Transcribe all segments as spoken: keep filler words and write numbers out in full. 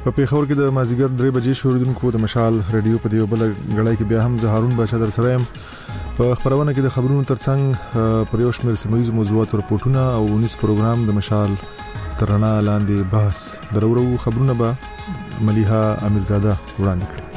په پیښور کې د مازیګر درې بجې شوریدونکو د مشال رادیو په دیو بل غړای کې بیا هم زه هارون بادشاہ در سره يم. په خبرونه کې د خبرونو ترڅنګ پر یو شمېر سیمایي موضوعات او راپورټونه او ونیس پروګرام د مشال ترنا لاندې بحث درورو خبرونه به ملیحه امیرزاده وړاندې کړي.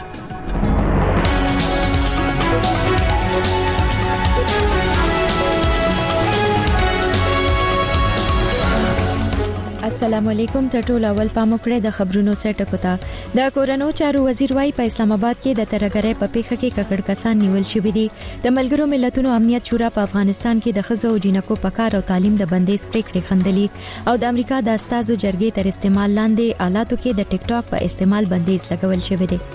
السلام علیکم. ته ټول اول پام وکړئ د خبرونو سره ټکوتا. د کورونو چارو وزیر وايي په اسلام آباد کې د ترګرې په پیښه کې ککړ کسان نیول شوی دي. د ملګرو ملتونو امنیت شورا په افغانستان کې د خزو او جنکو په کار او تعلیم د بندیز پریکړې خندلې او د امریکا د استازو جرګې تر استعمال لاندې آلاتو کې د ټیک ټاک په استعمال بندیز لګول شوی دی.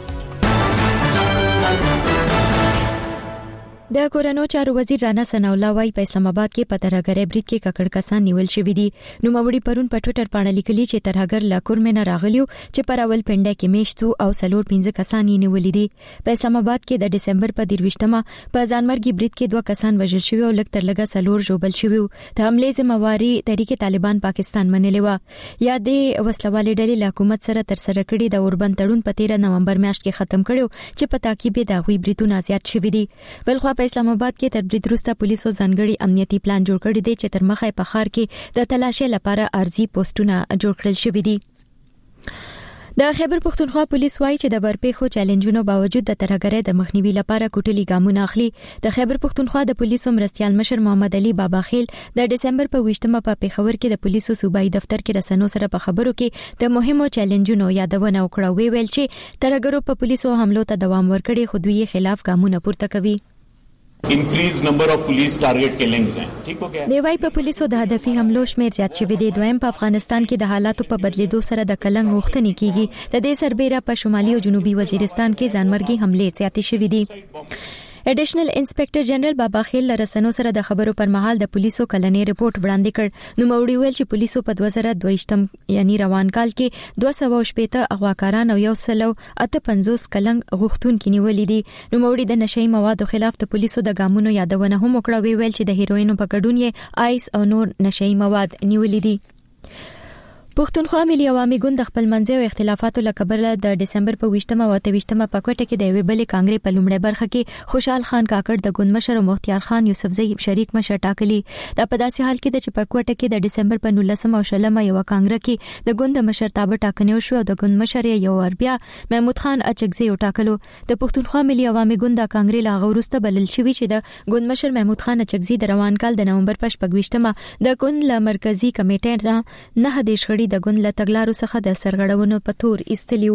د کورونو چارو وزیر رانا ثناء الله وايي په اسلام آباد کې په ترګرې برید کې ککړ کسان نیول شوی دي. نو موري پرون په ټوئیټر باندې لیکلي چې ترګر لا کورمنه راغلیو چې پر اول پنده کې میشتو او سلور پنځه کسان یې نیولې دي. په اسلام آباد کې د دسمبر په دیرويشتمه په ځانمرګي برید کې دوه کسان وژل شوی او لږ تر لږه سلور جوړل شوی. د حمله ذمہواری تحریک طالبان پاکستان منلې و. یا د وسلوالې ډلې له حکومت سره تر سره کړي د اوربند تړون په تیره نومبر میاشت کې ختم کړو چې په تعقیب د غوي بریتونه زیات شوی دي. بلخو په اسلام آباد کې تر برید وروسته پولیسو ځانګړي امنیتي پلان جوړ کړی دی چې تر مخه په ښار کې د تلاشۍ لپاره ارزي پوسټونه جوړ کړل شوي دي. د خیبر پختونخوا پولیس وايي چې د برپېښو چیلنجونو باوجود د ترګرې د مخنیوي لپاره کوټلي ګامونه اخلي. د خیبر پختونخوا د پولیسو مرستيال مشر محمد علي بابا خیل د دسمبر په ویشتمه په پیښور کې د پولیسو صوبایي دفتر کې رسنو سره په خبرو کې د مهمو چیلنجونو یادونه وکړه. وی ویل چې ترګرو په پولیسو حملو ته دوام ورکړي خو دوی خلاف ګامونه پورته کوي. increase number of police target killings हैं. ठीक हो गया. دی وايي په پولیسو د هدفي حملو شمیر زیات شوی دی. دویم په افغانستان کې د حالاتو په بدلیدو سره د کلنګ غوښتنې کیږي. د دې سربېره په شمالي او جنوبي وزیرستان کې ځانمرګي حمله زیاتې شوې دي. ایډیشنل انسپکټر جنرال بابا خیل رسنو سره د خبرو پر مهال د پولیسو کلنې ریپورت وړاندې کړ. نو موري ویل چې پولیسو په دوه زره دوه یعنی روان کال کې دوه سوه شپږ اغواکاران او یو سلو اته پنځوس کلنګ غوښتونکي نیولې دي. نو موري د نشئی موادو خلاف د پولیسو د ګامونو یادونه هم وکړه. وی ویل چې د هیروینو په ګډون یې آیس او نور نشئی مواد نیولې دي. پښتونخوا ملي عوامي ګوند خپل منځي او اختلافاتو لکبره د دسمبر په ویشتمه او اتویشتمه په کوټه کې د ویبل کانګرې په لومړی برخه کې خوشحال خان کاکړ د ګوند مشر او مختیار خان یوسفزئی شریک مشر ټاکلي. دا په داسې حال کې چې په کوټه کې د دسمبر په نولسمه او شلمه یو کانګره کې د ګوند مشر تابع ټاکنې شو او د ګوند مشر یو وربیا محمود خان اچکزي ټاکلو. د پښتونخوا ملي عوامي ګوند د کانګرې لا غوړسته بلل شوی چې د ګوند مشر محمود خان اچکزي د روان کال د نومبر په شپږ د ګوند له مرکزی کمیټې نه نه د شړې د ګوند له تګلارو څخه د سرغړونو په تور ایستلیو.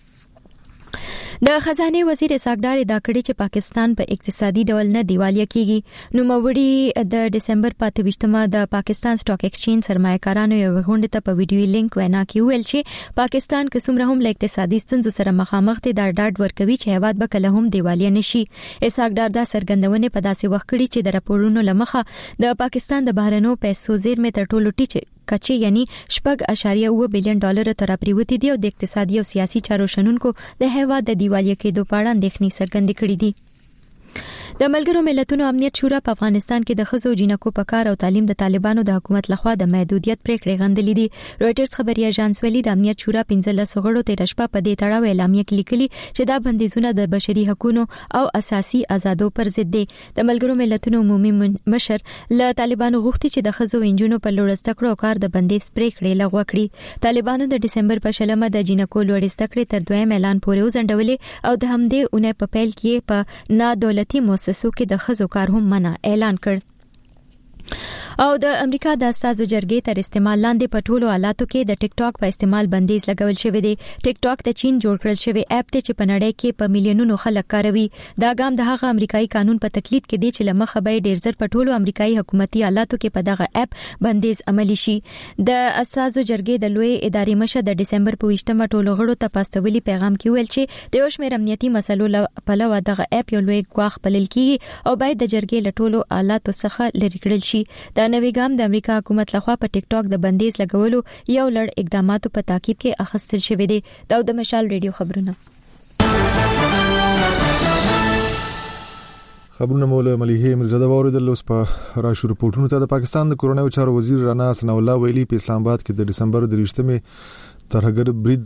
د خزانه وزیر اسحاقدار دا کړي چې پاکستان په اقتصادي ډول نه دیوالیا کیږي. نو موري د دسمبر په اتویشتمه د پاکستان سټاک ایکسچینج سرمایه‌کارانو یو غونډه ته په ویډیو لینک وینا کې ویل چې پاکستان کې څومره هم له اقتصادي ستونزو سره مخامخ دي دا ډاډ ورکوي چې هیواد به کله هم دیوالیا نشي. اسحاقدار دا سرګندونه په داسې وخت کړي چې د راپورونو لمخه د پاکستان د بهرنیو پیسو زیرمې تر ټولو ټیټه کچې یعنی شپږ اشاریه اوه بلین ډالر تر پریوتی دی او د اقتصادي او سیاسي چارو شنونکو د هیواد د دیوالیا کېدو په اړه اندېښنې څرګندې کړې دي. د ملګرو ملتونو امنیت شورا په افغانستان کې د خزو جنکو په کار او تعلیم د طالبانو د حکومت لخوا د محدودیت پریکړې غندلې دي. رويټرز خبري اژانس ویلي د امنیت شورا پنځلس غړو تیر شپه په دې تړاو اعلامیه کې لیکلي چې دا بندیزونه د بشري حقوقو او اساسي آزادو پر ضد دي. د ملګرو ملتونو عمومي مشر له طالبانو غوښتي چې د خزو انجونو په لوړسته کړو کار د بندیز پریکړې لغوه کړي. طالبانو د دسمبر په شلمه د جنکو لوړسته کړې تر دویم اعلان پورې وزندولې او د همدې اونۍ په پیل کې په نا دولتي مؤسسو کې د خزو کار هم منع اعلان کړ. او د امریکا د استازو جرګې تر استعمال لاندې په ټولو حالاتو کې د ټیک ټاک په استعمال بندیز لګول شوی دی. ټیک ټاک د چین جوړ کړل شوی اپ ته چې په نړۍ کې په میلیونونو خلک کاروي. دا ګام د هغه امریکایي قانون په تقلید کې دی چې لمخه به ډیر زر په ټولو امریکایي حکومتي حالاتو کې په دغه اپ بندیز عملی شي. د استازو جرګې د لوی اداري مشر د دسمبر په ویشتمه ټولو غړو ته پاستولي پیغام کې ویل چې د یو شمېر امنیتي مسلو لپاره دغه اپ یو لوی ګواښ بلل کیږي او باید د جرګې له ټولو حالاتو څخه لرې کړل شي. دا نوې ګام د امریکا حکومت لخوا په ټیک ټاک د بندیز لګولو یو لړ اقداماتو په تعقیب کې اخیستل شوی دی. دا د مشال ریډیو خبرونه. خبرونه مولا ملیحه مرزاده واوریدل. اوس په راشو رپورټونو ته د پاکستان د کورونو چارو وزیر رانا ثناء الله ویلي په اسلام آباد کې د دسمبر د ریښتمه ترهګر برید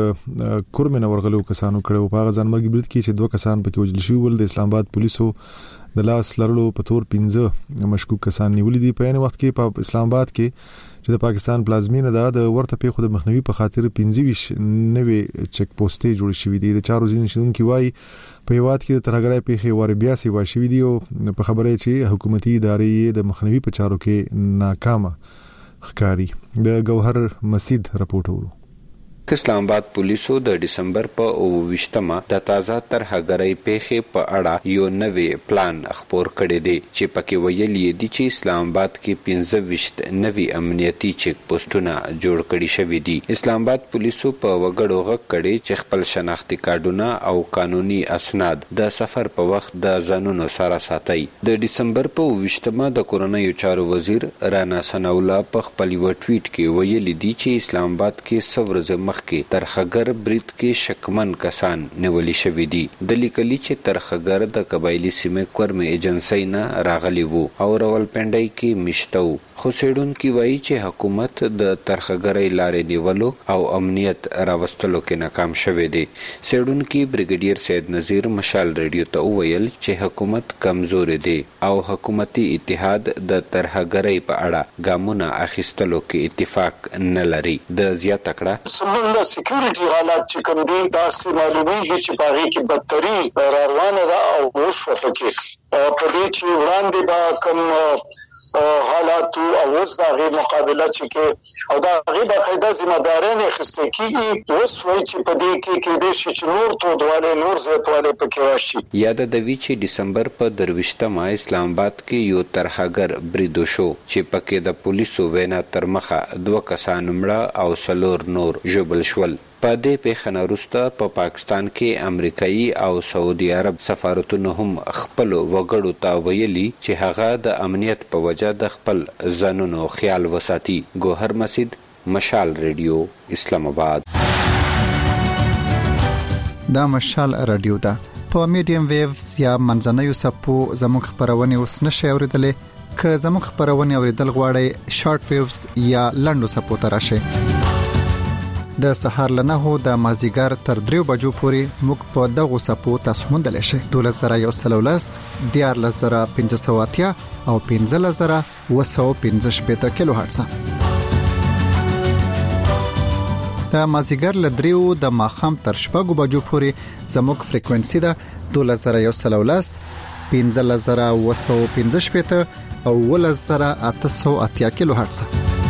د کورمن ورغلو کسانو کړو په ځانمرګي برید کې چې دوه کسان پکې وژل شوي ول. د اسلام آباد پولیسو د لاس لرلو په تور پنځه مشکوک کسان نیولې دي. په یوه وخت کې په اسلام آباد کې چې د پاکستان پلازمینه ده د ورته پیښو د مخنیوي په خاطر پنځه ویش نوې چک پوسټې جوړ شوې دي. د چارو ځین شونکي وایي په یوات کې د ترهګرۍ پیښې ور بیا سي واشوي دي او په خبره چې حکومتي ادارې د مخنیوي په چارو کې ناکامه ښکاری. د گوهر مسید راپورټ ورو. اسلام آباد پولیسو د دسمبر په اوویشتمه د تازه ترهګرۍ پیښې په اړه یو نوې پلان خپور کړی دی چې پکې ویلي دي چې اسلام آباد کې پنځه ویشت نوې امنیتي چک پوسټونه جوړ کړي شوي دي. اسلام آباد پولیسو په وګړو غږ کړي چې خپل شناختی کارډونه او قانوني اسناد د سفر په وخت د ځانونو سره ساتي. د دسمبر په اوویشتمه د کورنیو چارو وزیر رانا ثناء الله په خپل یو ټویټ کې ویلي دي چې اسلام آباد کې څو ورځې کې ترهګر برید کې شکمن کسان نیولې شوې دي. د لیکلي چې ترهګر د قبایلی سیمې کورمې ایجنسی نه راغلي وو او راولپنډۍ کې مشته وو. خو څېړونکي وایي چې حکومت د ترهګرۍ لارې نیولو او امنیت راوستلو کې ناکام شوی دی. څېړونکي بریګیډیر سید نذیر مشال ریډیو ته وویل چې حکومت کمزوري دی او حکومتي اتحاد د ترهګرۍ په اړه ګامونه اخیستلو کې اتفاق نه لري. د زیاته کړه د سکیورټي حالات چې کوم دي دا سي معلومیږي چې په هغه کې بدتري روانه ده او وشو پکې په دې چې وړاندې به کوم حالات او اوس هغه مقابله چې کې او دا هغه په قاعده ذمہدارانه اخیستل کیږي. اوس وایي چې په دې کې کې د شي چې نور تودواله نور زیاتواله پکې راشي. یاد د وی چې دسمبر په درويشتمه اسلام آباد کې یو ترهګر برید شو چې پکې د پولیسو وینا تر مخه دوه کسان مړه او څلور نور ژوبل شول. په دې پیښه نه وروسته په پا پاکستان کې امریکایي او سعودي عرب سفارتونو هم خپل وګړو ته ویلي چې هغه د امنیت په وجه د خپل ځانونو خیال وساتي. گوهر مسید، مشال ریډیو، اسلام آباد. دا مشال رادیو ده په میډیم ویوز یا منځنوي سپو زموږ خبرونه اوس نشي اوریدلې. که زموږ خبرونه اوریدل غواړئ شارټ ویوز یا لنډو سپو ته راشئ. د سهار لنه هو د مازیګر تر دریو بجو پورې موږ په دغه سپو تاسو موندل شئ. دولس زره یو سل ولس دیار لزره پنځه سوه اتیا او پنځه لزره اوه سوه پنځه شپېته کیلو هرتز. د مازیګر له دریو د ماښام تر شپږو بجو پورې زموږ فریکوئنسي ده دولس زره یو سل ولس پنځه لزره اوه سوه پنځه شپېته او اوه لزره اته سوه اتیا کیلو هرتز.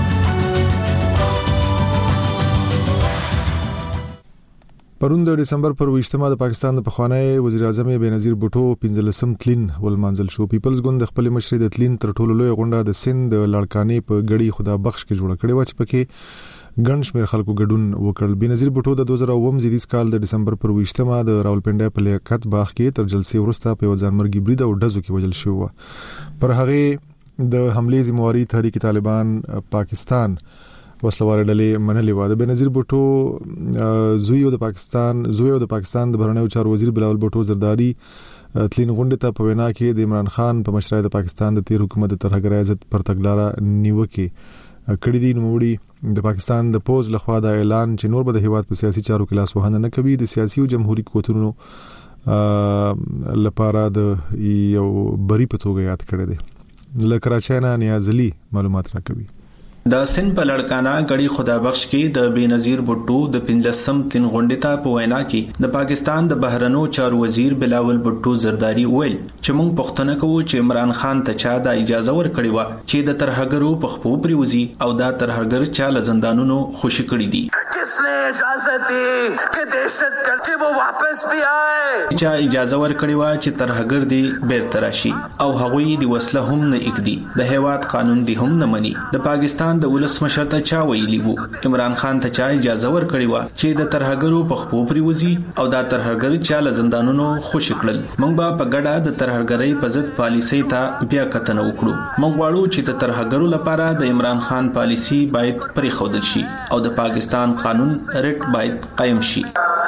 پرون د دسمبر پر ویشتمه د پاکستان د پخوانی وزیر اعظم بېنظیر بوټو پنځلسم تلین ولمانځل شو. پیپلز ګوند د خپل مشرۍ د تلین تر ټولو لوی غونډه د سند د لړکانې په ګړی خدا بخش کې جوړه کړې و چې پکې ګڼ شمېر خلکو ګډون وکړل. بېنظیر بوټو د دوه زره اووم زیږدیز کال د دسمبر پر ویشتمه د راولپنډۍ په لیاقت باغ کې تر جلسې وروسته په یو ځانمرګي برید او ډزو کې وژل شو. پر هغه د حملې ذمہواری تحریک طالبان پاکستان وسلوال ډلې منلې و. د بېنظیر بوټو زوی د پاکستان زوی د پاکستان د بهرنیو چارو وزیر بلاول بوټو زرداری تلین غونډه ته په وینا کې د عمران خان په مشرۍ د پاکستان د تیر حکومت د ترهګرۍ ضد پر تګلارې نیوکه کړې دي. نوموړي د پاکستان د پوز لخوا د اعلان چې نور به د هیواد په سیاسي چارو کې لاس وهنه نه کوي د سیاسي او جمهوریت قوتونو لپاره د یو بری په توګه یاد کړی دی. له کراچۍ نه نیازلي معلومات راکوي. د سن په لړکانه غړي خدا بخش کې د بېنظیر بوټو د پنځلسم تین غونډې ته په وینا کې د پاکستان د بهرنیو چارو وزیر بلاول بوټو زرداری ویل چې موږ پښتنه کوو چې عمران خان ته چا د اجازه ورکړې و چې د ترهګرو په خپو پریوزي او دا ترهګر چا له زندانونو خوشی کړی دي. کسنے اجازه دی چې دهشت ګردي وو واپس بیا آئے چا اجازه ورکړې و چې ترهګر دی بیرته راشي او هغوی د وسله هم نه اکدي د هیواد قانون دی هم نه مني. د پاکستان د ولسمشر ته چا ویلی وو عمران خان ته چا اجازه ورکړې و چې د ترهګرو په خپو پریوزي او دا ترهګر چا له زندانونو خوشی کړل. موږ به په ګډه د ترهګرۍ په ضد پالیسۍ ته بیا کتنه وکړو. موږ غواړو چې د ترهګرو لپاره د عمران خان پالیسي باید پرېښودل شي او د پاکستان قانون رټ باید قائم شي.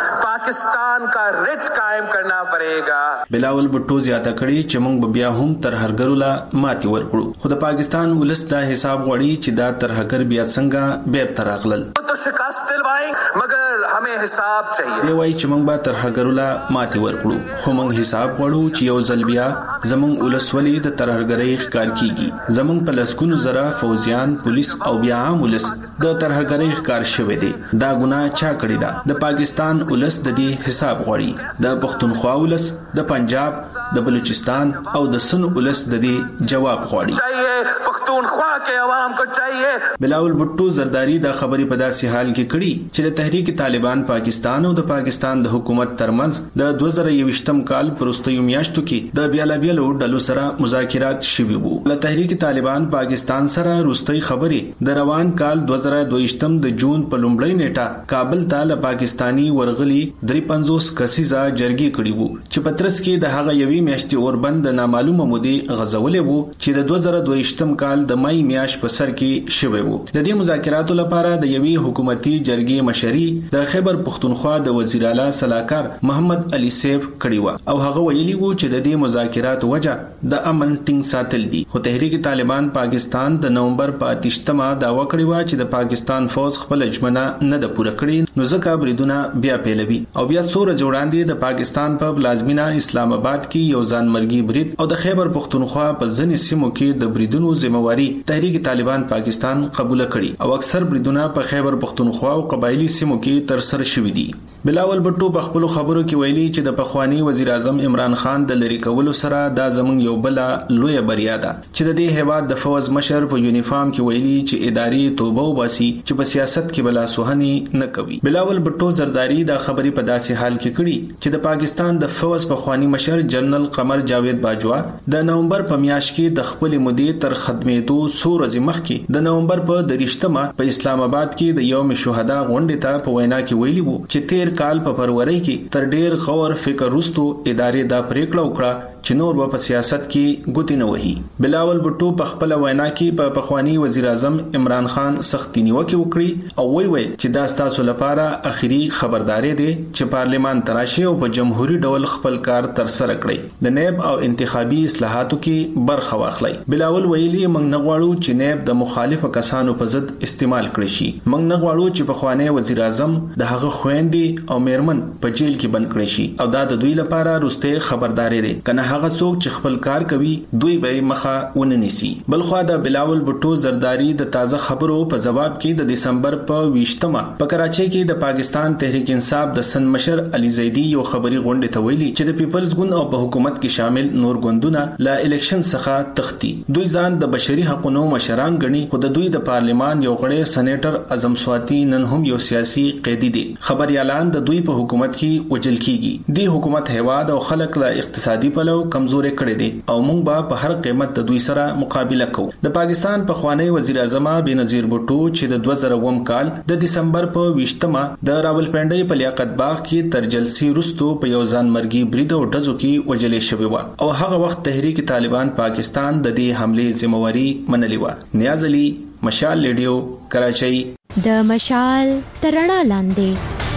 पाकिस्तान का रिट कायम करना पड़ेगा। بلاول بټو زیاته کړي چې موږ بیا هم ترهګرو لا ماتي ورکړو، خو د پاکستان ولس دا حساب غواړي چې دا ترهګر بیا څنګه بیرته راغلل. تو شکست دلوائیں مگر ہمیں حساب چاہیے. دی وای چې موږ به ترهګرو لا ماتي ورکړو، خو موږ حساب غواړو چې یو ځل بیا زموږ ولس ولې د ترهګرۍ ښکار کیږي. زموږ په لسګونو زره فوجیان، پولیس او بیا عام ولس د ترهګرۍ ښکار شوی دی. دا ګناه چا کړی دا؟ د پاکستان ولس د دې حساب غواړي. د پښتونخوا ولس، د پنجاب، د بلوچستان او د سن ولس د دې جواب غواړي. چاہیے پښتونخوا کې عوام کو چاہیے. بلاول بټو زرداری دا خبرې په داسې حال کې کړي چې د تحریک طالبان پاکستان او د پاکستان د حکومت ترمنځ د دوه زره یوویشتم کال پر وروستیو میاشتو کې د بیلابیلو ډلو سره مذاکرات شوي وو. له تحریک طالبان پاکستان سره وروستۍ خبرې د روان کال دوه زره دویشتم د جون په لومړۍ نیټه کابل ته له پاکستانی ورغلي درې پنځوس کسیزه جرګې کړي وو چې پترس کې د هغه یوې میاشتې اوربند د نامعلومه مودې غزولې وو چې د دوه زره دویشتم کال د مای میاشت په سر کې شوی وو. د دې مذاکراتو لپاره د یوې حکومتي جرګې مشري د خیبر پښتونخوا د وزیر اعلی سلاکار محمد علي سیف کړي و او هغه ویلي وو چې د دې مذاکراتو وجه د امن ټینګ ساتل دي. خو تحریک طالبان پاکستان د نومبر په اتیشتمه داوا کړې و چې د پاکستان فوج خپل ژمنه نه ده پوره کړې، نو ځکه بریدونه بیا پیلوي او بیا څو ورځې وړاندې د پاکستان په پلازمینه اسلام آباد کې یو ځانمرګي برید او د خیبر پښتونخوا په ځینې سیمو کې د بریدونو ذمہواری تحریک طالبان پاکستان قبول کړي او اکثر بریدونه په خیبر پښتونخوا او قبایلی سیمو کې تر سره شوي دي. بلاول بټو په خپل خبرو کې ویلي چې د پخوانی وزیر اعظم عمران خان د لری کولو سره دا زمونږ یو بل لوی بریا ده چې د دې هیواد د فوج مشر په یونیفارم کې ویلي چې اداري توبه وباسي چې په سیاست کې بلا سوهني نه کوي. بلاول بټو زرداری دا خبرې په داسې حال کې کړي چې د پاکستان د فوج پخوانی مشر جنرال قمر جاوید باجوا د نومبر په میاشت کې د خپل مودې تر خدمتو څو ورځې مخکې د نومبر په دریشتمه په اسلام آباد کې د یوم شهدا غونډې ته په وینا کې ویلي وو چې تیر کال په فروری کې تر ډیر غور فکر وروسته ادارې دا پریکړه وکړه چې نور په سیاست کې ګوتې نه وهي. بلاول بټو په خپل وینا کې په پخوانی وزیر اعظم عمران خان سختي نیوکه وکړي او وی ویل چې دا ستاسو لپاره اخیری خبرداري دی چې پارلیمان تراشي او په جمهوریت ډول خپل کار تر سره کړي، د نیب او انتخابي اصلاحاتو کې برخه واخلي. بلاول ویلي موږ نه غواړو چې نیب د مخالفه کسانو په ضد استعمال کړي شي. موږ نه غواړو چې پخوانی وزیر اعظم د هغه خويندې او میرمن په جیل کې بند کړي شي او دا د دوی لپاره روسته خبرداري دی کنه هغه څوک چې خپل کار کوي دوی به مخه ونه نیسي. بلخوا د بلاول بټو زرداری د تازه خبرو په جواب کې د دسمبر په ویشتمه په کراچۍ کې د پاکستان تحریک انصاف د سن مشر علي زیدی یو خبري غونډه ته ویلي چې د پیپلز ګوند او په حکومت کې شامل نور ګوندونه لا الیکشن څخه تختی. دوی ځان د بشري حقوقو مشران ګڼي خو د دوی د پارلیمان یو غړی سېنیټر اعظم سواتی نن هم یو سیاسي قیدی دی. خبريالان د دوی په حکومت کې وجل کیږي. دی حکومت هیواد او خلک لا اقتصادي پلو کمزوري کړي دي او موږ به په هر قیمت د دوی سره مقابله کوو. د پاکستان په خوانی وزیر اعظم بنظیر بوټو چې د دوه زره اووم کال د دسمبر په ویشتمه د راولپنډۍ په لیاقت باغ کې تر جلسې وروسته په یو ځانمرګي برید او ډزو کې وجلې شوی و او هغه وخت تحریک طالبان پاکستان د دې حمله ذمہواری منلې و. نیاز علي، مشال ریډیو، کراچۍ. د مشال ترڼا لاندې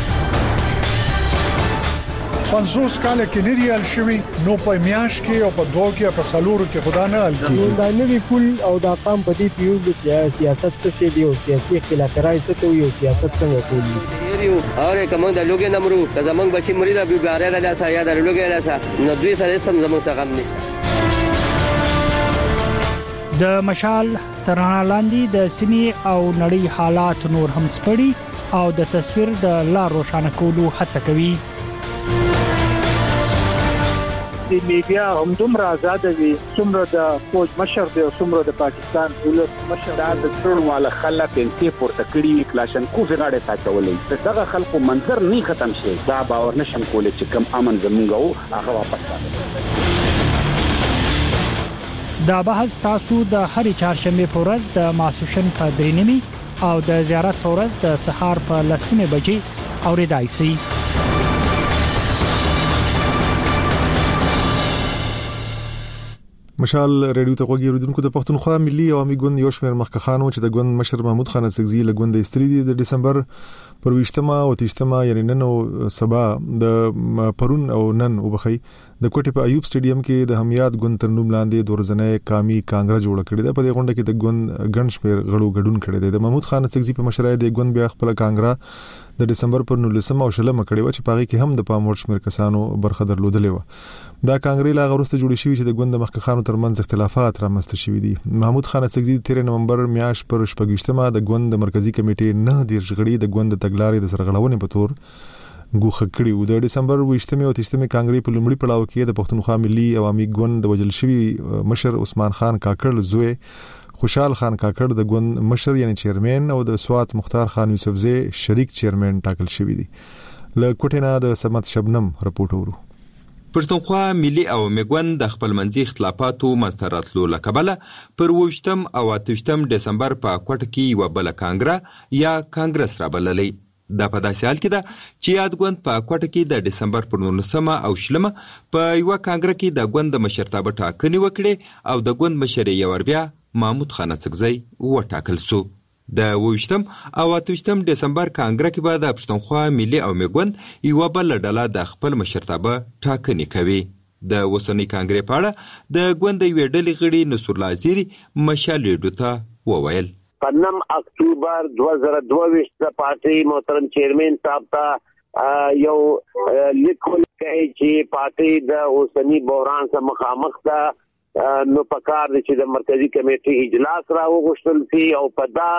پنځوس کال کې نه دی شوی نو په میاش کې او په دوه کې په سالورو کې خدا نه ال کی دا نوی پول او دا قام په دې پیو چې سیاست څه شي دی او سیاسي خلافکارای څه ته یو سیاست څنګه کوي یو اور کوم د لوګي نمرو زمنګ بچي مریدا بي باره د لاسه یا د لوګي لاسه نو دوی سره سم زموږ څخه هم نشته. د مشال ترڼا لاندې د سیمې او نړۍ حالات نور هم سپړي او د تصویر د لار روښانه کولو هڅه کوي. د میډیا هم دومره آزاد وي څومره د فوج مشر دی او څومره د پاکستان ولس مشر د ټول والا خلک انتي پورته کړی کلاشن کو زغاړه تاچولې دغه خلکو منظر نه ختم شي دا باور نشم کولای چې کم امن زمونږ هغه واپس راځي. دا بحث تاسو د هرې چهارشنبه په ورځ د ماسوشن په درېنیمي او د زیارت په ورځ د سهار په لسمه بجې اوریدای شئ. مشال ریډیو ته غوږی اوریدونکو د پښتونخوا ملي عوامي ګوند یو شمېر مخکخانو چې د ګوند مشر محمود خان اڅکزي له ګوند استری دي د دسمبر پر ویشتمه او تیشتمه یعنی نن او سبا د پرون او نن وبخي د کوټي په ایوب سټیډیم کې د همیات ګوند تر نوم لاندې د ورځنۍ قامي کانګره جوړ کړی ده. په دې غونډه کې د ګوند ګڼ شمېر غړو ګډون کړی دی. د محمود خان اڅکزي په مشرۍ د ګوند بیا خپل کانګره د دسمبر پر نولسمه او شلمه کړی و چې پاره کې هم د پامور شمېر کسانو برخه درلودلې و. دا کانګرې لا غوښته جوړې شوې چې د ګوند مخکخانو ترمنځ اختلافات رامنځته شوي دي. محمود خان اڅکزي د تیر نومبر میاشت پر شپږشتمه د ګوند مرکزی کمیټې نه دیرش غړي د ګوند تګلارې د سرغړونې په تور ګوښه کړي و. د دسمبر ویشتمه او تیشتمه کانګرې په لومړي پړاو کې د پښتونخوا ملي عوامي ګوند د وجل شوی مشر عثمان خان کاکړ زوی خوشحال خان کاکړ د ګوند مشر یعنی چیرمن او د سوات مختار خان یوسفزی شریک چیرمن ټاکل شوی دي. له کوټینا د سمت شبنم رپورټ ورو. پښتونخوا ملي عوامي ګوند د خپل منځي اختلافاتو منځتراتلو لکبله پر وشتم او اتشتم دسمبر په کوټ کې یو بل کانګره یا کانګرس را بللې. دا په داسې حال کې ده چې یاد ګوند په کوټ کې د دسمبر پر نولسمه او شلمه په یو کانګره کې د ګوند مشرتابه ټاکنې وکړي او د ګوند مشر یې ور بیا محمود خان اڅکزي وټاکل سو. د وشتم او اتشتم دسمبر کانګره کې به د پښتونخوا ملي عوامي ګوند یو بل ډله د خپل مشرتابه ټاکنې کوي. د وسنۍ کانګرې په اړه د ګوند یو ډلې غړي نصر الله زیری مشال ریډیو ته وویل. پنم اکتوبر دو هزار دوه د پارټي محترم چیرمن صاحب ته یو لیکل کوي چې پارټي د وسنۍ بحران سره مخامخ ده، نو پکار دي چې د مرکزی کمیټې اجلاس راوغوښتل شي او په دا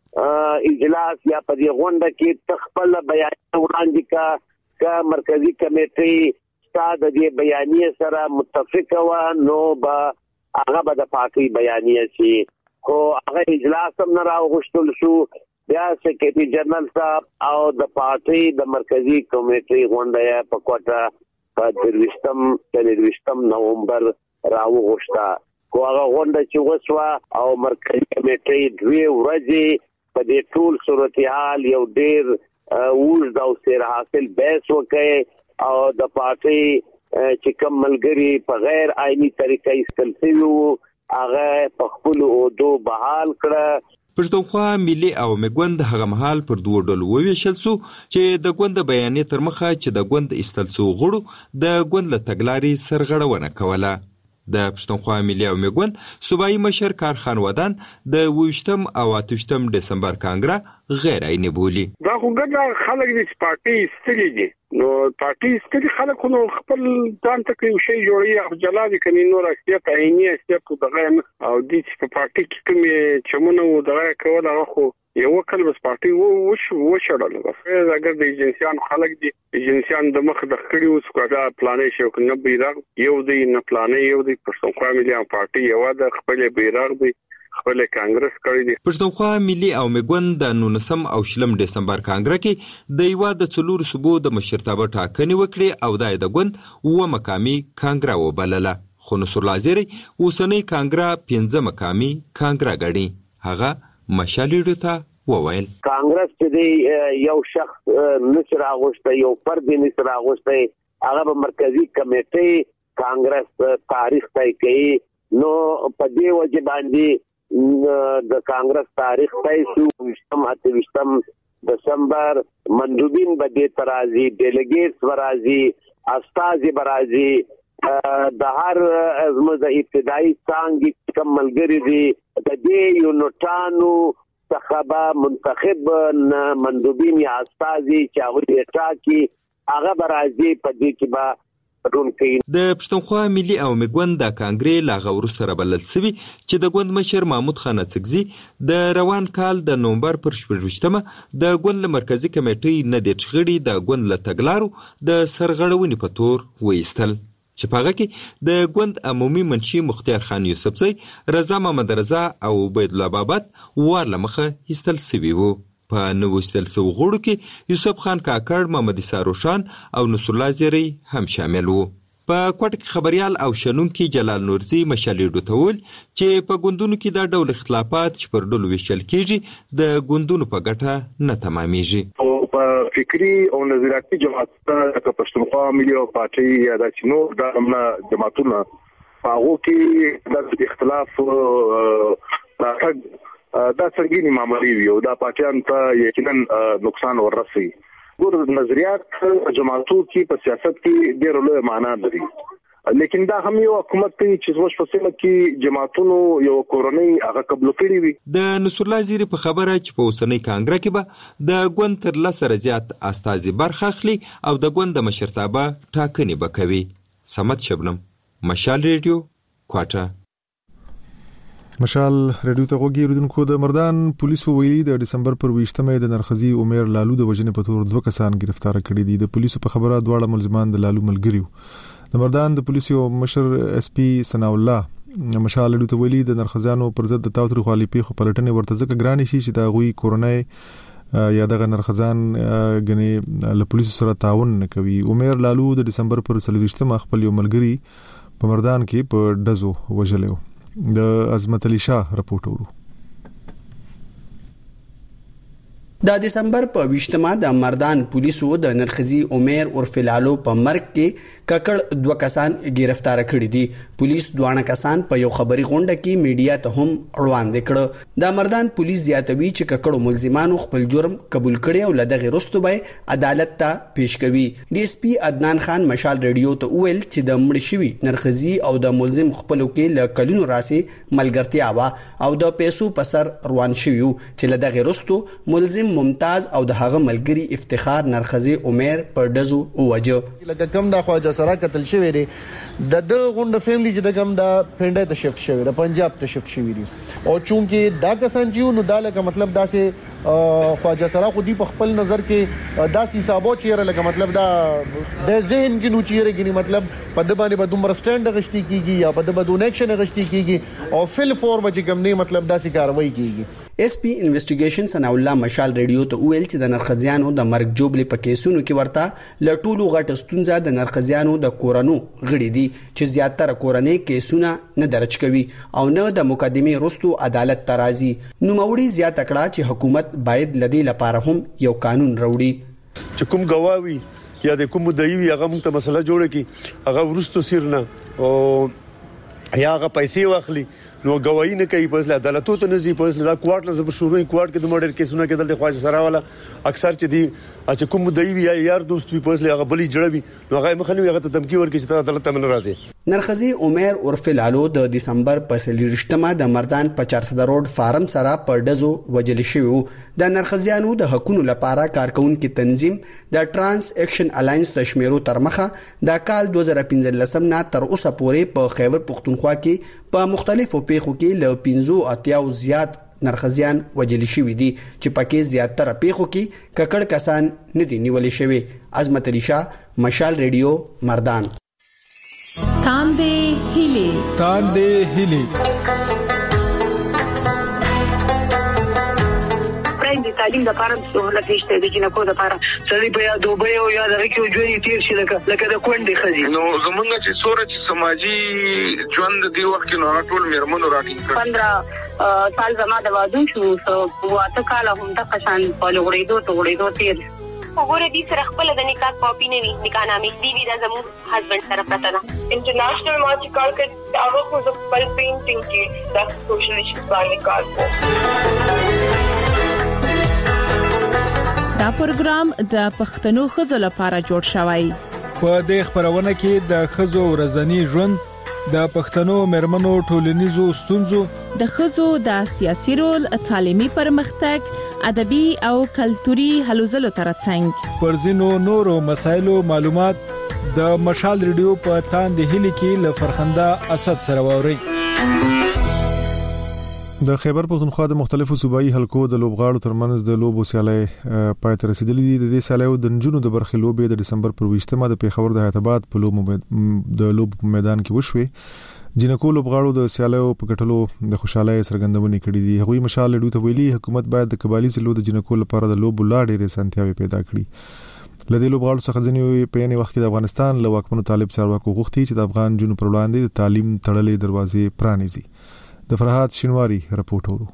اجلاس یا په دې غونډه کې تخپل بیان وړاندې کا ک مرکزی کمیټې ستاسو د دې بیانیه سره متفق و نو به هغه به د پارټي بیانیه شي. خو هغه اجلاس هم نه راوغوښتل شو. بیا سکرټری جنرال صاحب او د پارټي د مرکزی کمیټې غونډه په کوټه په درويشتم درويشتم نومبر راو غوښتا. خو هغه غونډه چې وسوه او مرکزی کمیټې دوی ورځې په دې ټول صورتحال یو ډېر اوږد او سیر حاصل بحث وکړي او د پارټي چې کوم ملګري په غیر آئینی طریقې استلسي وو هغه په خپل عہدو بحال کړه. پښتونخوا ملي عوامي ګوند هغه مهال پر دوه ډلو وویشل سو چې د ګوند بیانیه تر مخه چې د ګوند استلسو غړو د ګوند له تګلارې سرغړونه کوله. د پښتونخوا ملي عوامي ګوند صوبایي مشر کارخان ودان د ویشتم او اتشتم دسمبر کانګره غیر عیني بولی. دا خو ګډه خلک د پارټي استری دي، نو پارټي استری خلک نو خپل ځان ته کوي شی جوړي او جلادي کوي نور اختیار عیني اختیار کو دغه او د پارټي کې کوم چمونه و دغه کول هغه خو یو کل بس پارټي وو وش وشړل. بس اگر د ایجنسیان خلک دي ایجنسیان د مخ د خړی اوس کودا پلانې شو کنه بیرغ یو دی نه پلانې یو دی پښتونخوا ملي پارټي یو د خپل بیرغ دی خپل کانګرس کړی دی. پښتونخوا ملي عوامي ګوند د نولسم او شلم دسمبر کانګره کې د یو د څلور صوبو د مشرتابه ټاکنې وکړي او د ګوند و مقامي کانګره وبلله. خو نصر الله زیری وسنۍ کانګره پنځه مقامي کانګره غړي. هغه مشالېډو ته وویل کانګرس چې یو شخص نشر اغوسته یو فرد نشر اغوسته هغه په مرکزی کمیټې کانګرس تاریخ طی کوي. نو په دې وجه باندې د کانګرس تاریخ طی شو. وشتم اتوشتم دسمبر مندوبین به دې ترازی ډیلیګیټس ورازي استازي برازي د هر ازمه د ابتدایي څنګه کوم ملګری دي د دې یو نوټانو څخه منتخب مندوبین یا استازي چې هغه ټاکي هغه برازي په دې کې به د پښتونخوا ملي عوامي ګوند د کانګرې لا غوړستره بلل سوي چې د ګوند مشر محمود خان اڅکزي د روان کال د نومبر پر شپږشتمه د ګوند مرکزی کمیټې نه د چغړي د ګوند له تګلارو د سرغړونې په تور وېستل چې په هغه کې د ګوند عمومي منشي مختار خان یوسفزی رضا محمد رضا او عبید الله بابت وار لمخه ایستل سوي وو. په نوستل سو غړو کې یوسف خان کاکړ، محمد ساروشان او نصر الله زیری هم شامل وو. په کوټ کې خبريال او شنونکي جلال نورزي مشالېډو ته ویل چې په ګوندونو کې دا ډول اختلافات چې پر ډلو ویشل کېږي د ګوندونو په ګټه نه تمامېږي. په فکری او نظریاتي جماعت ته د پښتونخوا ملي پارټي یا د چینو د امنا جماعتونو هغه کې د اختلاف راځي دا څنګه معاملې وي او دا پاکستان ته یقینا نقصان ورسي. ګور نظریات جماعتو کې په سیاست کې ډېر لوی معنا لري، لیکن دا هم یو حکومت ته چې زموږ په سیمه کې جماعتونو یو کورنۍ هغه قبول کړی وي. د نصر الله زیری په خبره چې په اوسنۍ کانګره کې به د ګوند تر لسره زیات استازي برخه اخلي او د ګوند د مشرتابه ټاکنې به کوي. سمت شبنم، مشال ریډیو، کوټه. مشال ریډیو ته غوږی ردونکو د مردان پولیسو ویلي د دسمبر پر ویشتمه د نرخزي عمر لالو د وجنې په تور دوه کسان گرفتار کړي دي. د پولیسو په خبره دواړه ملزمان د لالو ملګریو. د مردان د پولیسو مشر اس پی ثنا الله مشال ریډیو ته ویلي د نرخزانو پر ضد د تاوتری خالي پیښو پلټنې ورته ځکه ګرانې شي چې دا غوي کورونای یا دغه نرخزان غني له پولیسو سره تعاون نه کوي. عمر لالو د دسمبر پر څلويشتمه خپل یو ملګری په مردان کې په ډزو وژلو. د عظمت علي شاه رپورټ ورو. د دسمبر په ویشتمه د مردان پولیسو د نرخزي عمر عرف لالو په مرګ کې ککړ دوه کسان گرفتار کړي دي. پولیس دوه کسان په یو خبري غونډه کې میډیا ته هم وړاندې کړ. د مردان پولیس زیاتوي چې ککړو ملزمانو خپل جرم قبول کړي او لدغه رستو به عدالت ته پیش کوي. ډي اس پی عدنان خان مشال ریډیو ته ویل چې د مړ شوی نرخزي او د ملزم خپلو کې ل کلونو راسي ملګرتیا وا او د پیسو په سر روان شوی چې لدغه رستو ملزم ممتاز او د هغه ملګری افتخار نرخزي عمر پر دزو وجه لکه کوم د خواجه سره قتل شوی دی د د غونډه فیملی چې د کوم د پنده ته شفت شوی د پنجاب ته شفت شوی دی او چونکه دا کسان چې نو دا لکه مطلب دا سه خواجه سره خو دی په خپل نظر کې دا حسابو چیرې لکه مطلب دا د ذهن کې نو چیرې کې مطلب په د باندې بدوم رسټند غشتي کیږي یا په د بدون اکشن غشتي کیږي او فل فور بچ کوم نه مطلب دا سي کاروایی کیږي. اس پی انویسټیګیشن ثنا الله مشال ریډیو ته ویل چې د نرخزیانو د مرګ جوړلې په کیسونو کې ورته لټولو غټ ستونزه د نرخزیانو د کورونو غړي دي چې زیاتره کورنۍ کیسونه نه درج کوي او نه د مقدمه رستو عدالت ترازی. نو موړي زیات کړه چې حکومت باید لدی لپاره هم یو قانون راوړي چې کوم گواوی یا د کوم دایوي هغه موږ ته مسله جوړه کی هغه ورستو سیرنه او یا هغه پیسې واخلي نو گواہی نه کوي په عدالتو ته نه زی په دا کوارټ لزبر شروع کوارټ کې د ماډر کیسونه کې د خواجه سره والا اکثر چې دی چې کوم دایوي یا یار دوست وي په هغه بلی جوړوي نو هغه مخنی هغه ته دمکی ورکړي چې عدالت ته من راځي. نرخزي عمر عرف لالو د دسمبر په سلیریشتمه د مردان په چار سده روډ فارم سره پر دزو وجل شوی. د نرخزیانو د حقوقو لپاره کارکونکو تنظیم د ترانس اکشن الاینس د شمیرو تر مخه د کال دوه زره پنځلسم نه تر اوسه پورې په خیبر پختونخوا کې په مختلفو پیښو کې له پنځو اتیاو زیات نرخزیان وجل شوی دي چې پکې زیاتره پیښو کې ککړ کسان نه دي نیولې شوی. عظمت علي شاه، مشال ریډیو، مردان. تاندې هیلې تاندې هیلې د تعلیم د لپاره سہولت نشته د جنکو د لپاره سړي په یاد دوبه او یاد راکې ژوند تیر شي لکه لکه د کونډې خزي نو زمونږ چې سورج سماجی ژوند دی وخت کې نو ټول میرمنو راټینګ کړ پندرہ سال زما د وادو شو او اته کال هم د قشان په لوړېدو ته وړېدو تیر وګوره دې سره خپل د نکاح کاپی نه وی نکاح نامې دی وی د زمو هسبند سره پته ده. انټرنیشنل مارچ کال کې هغه خو د خپل پینټینګ کې د سوشل ایشوز باندې کار کوي. دا پروګرام د پښتنو خزو لپاره جوړ شوی. په دې خبرونه کې د خزو ورځنی ژوند، د پښتنو مرمنو ټولنیزو ستونزو، د خزو د سیاسي رول، تعلیمي پرمختګ، ادبي او کلتوري هلو ځلو ترڅنګ پر ځینو نورو مسایلو معلومات د مشال ریډیو په تاندې هلي کې ل فرخنده اسد سره ووري. د خیبر پختونخوا د مختلفو صوبایي حلقو د لوبغاړو ترمنځ د لوبو سیالۍ پای ته رسیدلې دي. د دې سیالیو د نجونو د برخې لوبې د دسمبر پر ویشتمه د پیښور د حیاتاباد په لوب د لوب میدان کې وشوې. جنکو لوبغاړو د سیالیو په ګټلو د خوشاله څرګندونې کړې دي. هغوی مشال ریډیو ته ویلي حکومت باید د قبایلی سلو د جنکو لپاره د لوب لا ډېرې سنتیاوي پیدا کړي. لدې لوبغاړو څخه ځینې په یوه وخت کې د افغانستان له واکمنو طالب چارواکو غوښتي چې د افغان جنونو پر وړاندې د تعلیم تړلې دروازې پرانیزي. د فرحات شینواری رپورټ ورو.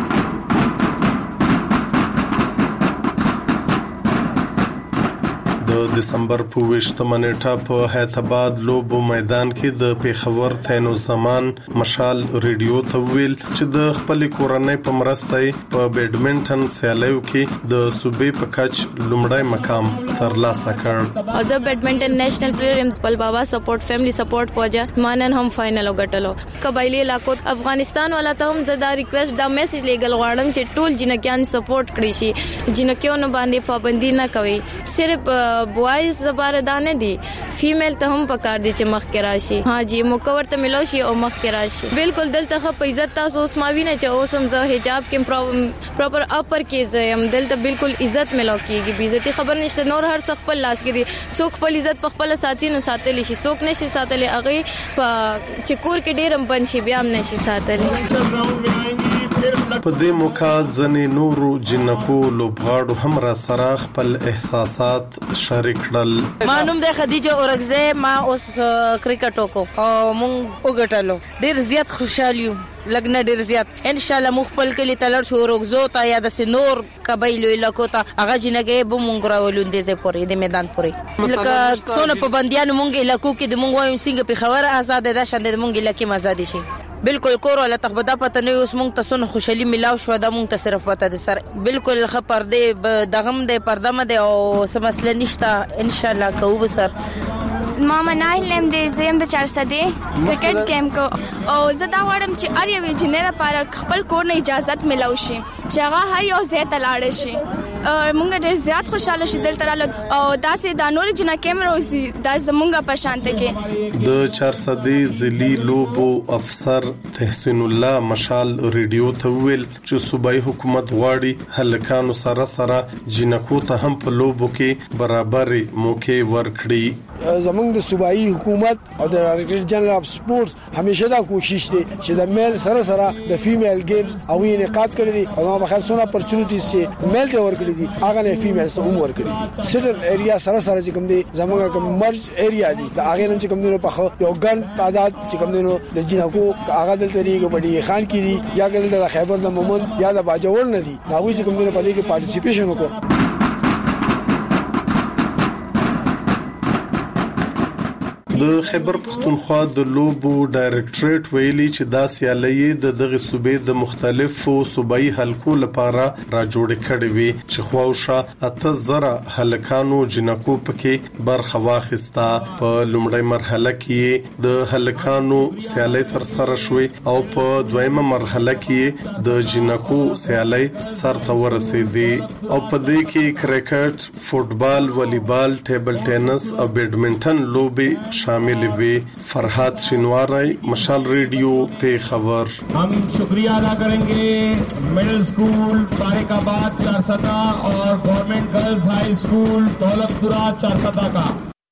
د د دسمبر په ویشتمه نیټه په حیدرآباد لوبو میدان کې د پیښور تینو زمان مشال ریډیو ته ویل چې د خپل کورنۍ په مرسته په بیډمنټن سیالیو کې د صوبې په کچ لومړی مقام ترلاسه کړ. او زه بیډمنټن نېشنل پلیئر ام خپل بابا سپورټ فیملی سپورټ پوجا مانن هم فائنل وګټلو. قبایلی علاقو افغانستان ولا ته هم زدا ریکوست دا میسج لګل غواړم چې ټول جنکیان سپورټ کړی شي. جنکیو نه باندې پابندي نه کوي. صرف بوایز زبر دانه دي فیمیل ته هم پکار دي چې مخ کې راشي. ها جی مکور ته ملو شي او مخ کې راشي. بالکل دلته په عزت تاسو اوس ما وینه چې اوس هم زه حجاب کې پراپر اپر کې زم دلته بالکل عزت ملو کیږي. بي عزتي خبر نشته. نور هر څه خپل لاس کې دي. څوک خپل عزت په خپل ساتي نو ساتلی شي. څوک نشي ساتلی هغه په چکور کې ډېرم بن شي بیا هم نشي ساتلی. په دې موقع ځنې نورو جنکو لوبغاړو هم را سره خپل احساسات شریک کړل. ما نوم د خدیجه اورګزه. ما اوس کرکټ وکړو او مونږ وګټلو. ډېر زیات خوشاله یو. لګنه ډېر زیات ان شاء الله مخ خپل کلی تلل شو روغزو ته یا د سنور قبایلو علاقو ته هغه جنګه به مونږ راولوندې زه پورې د میدان پورې لکه څونه په بنديانو مونږ علاقو کې د مونږ وایم څنګه په خبر آزاد ده شاند مونږ علاقې آزاد شي. بالکل کور ولا تخبدا پته نه اوس مونږ ته سونه خوشحالي ملاو شو دا مونږ ته صرف پته ده سر بالکل خبر ده دغم ده پردمه ده او سم مسله نشته ان شاء الله کوو سر. ماما ناهلم د زم د چار سده کرکټ گیم کو او زه دا وړم چې ار یو جنې لپاره خپل کور نه اجازه ملو شي چې هغه هر یو ځای ته لاړ شي. مونږ ډېر زیات خوشاله شو دلته رااله او داسې د نور جنا کیمرا وسی د زمونږ په شانته کې د چار سده ضلعي لوبو افسر تحسین الله مشال ریډیو ته ویل چې صوبایي حکومت غواړي هلکانو سره سره جنکو ته هم په لوبو کې برابر موقع ورکړي. زمونږ د صوبایي حکومت او د ډایرکټر جنرال اف سپورټس همیشه دا کوشش دي چې د میل سره سره د فیمیل گیمز او انعقاد کړي دي او ما بخښ سونه اپورچونټیز چې میل ته ورکړي دي هغه نه فیمیل ته هم ورکړي. سټل ایریا سره سره چې کوم دي زمونږ کوم مرج ایریا دي دا هغه نه چې کوم دي په یو ګن تعداد چې کوم دي د جنکو هغه د طریقې په خان کې دي یا ګل د خیبر د مومن یا د باجوړ نه دي هغه چې کوم دي په دې کې پارټیسیپیشن وکړي. د خیبر پختونخوا د لوبو ډایرکټریټ ویلي چې دا سیالي د دغه صوبې د مختلفو صوبایي حلقو لپاره را جوړ کړي وي چې خواوشه اته زره هلکانو جنکو پکې برخه واخیسته. په لومړی مرحله کې د هلکانو سیالي تر سره شوې او په دویمه مرحله کې د جنکو سیالي سر ته ورسېدې او په دې کې کرکټ، فوټبال، والیبال، ټیبل ټینس او بیډمنټن لوبي शामिल हुए. फरहाद शिनवारी, मशाल रेडियो पे खबर. हम शुक्रिया अदा करेंगे मिडिल स्कूल तारिकाबाद चारसदा और government girls high school Daulatpura Charsadda का.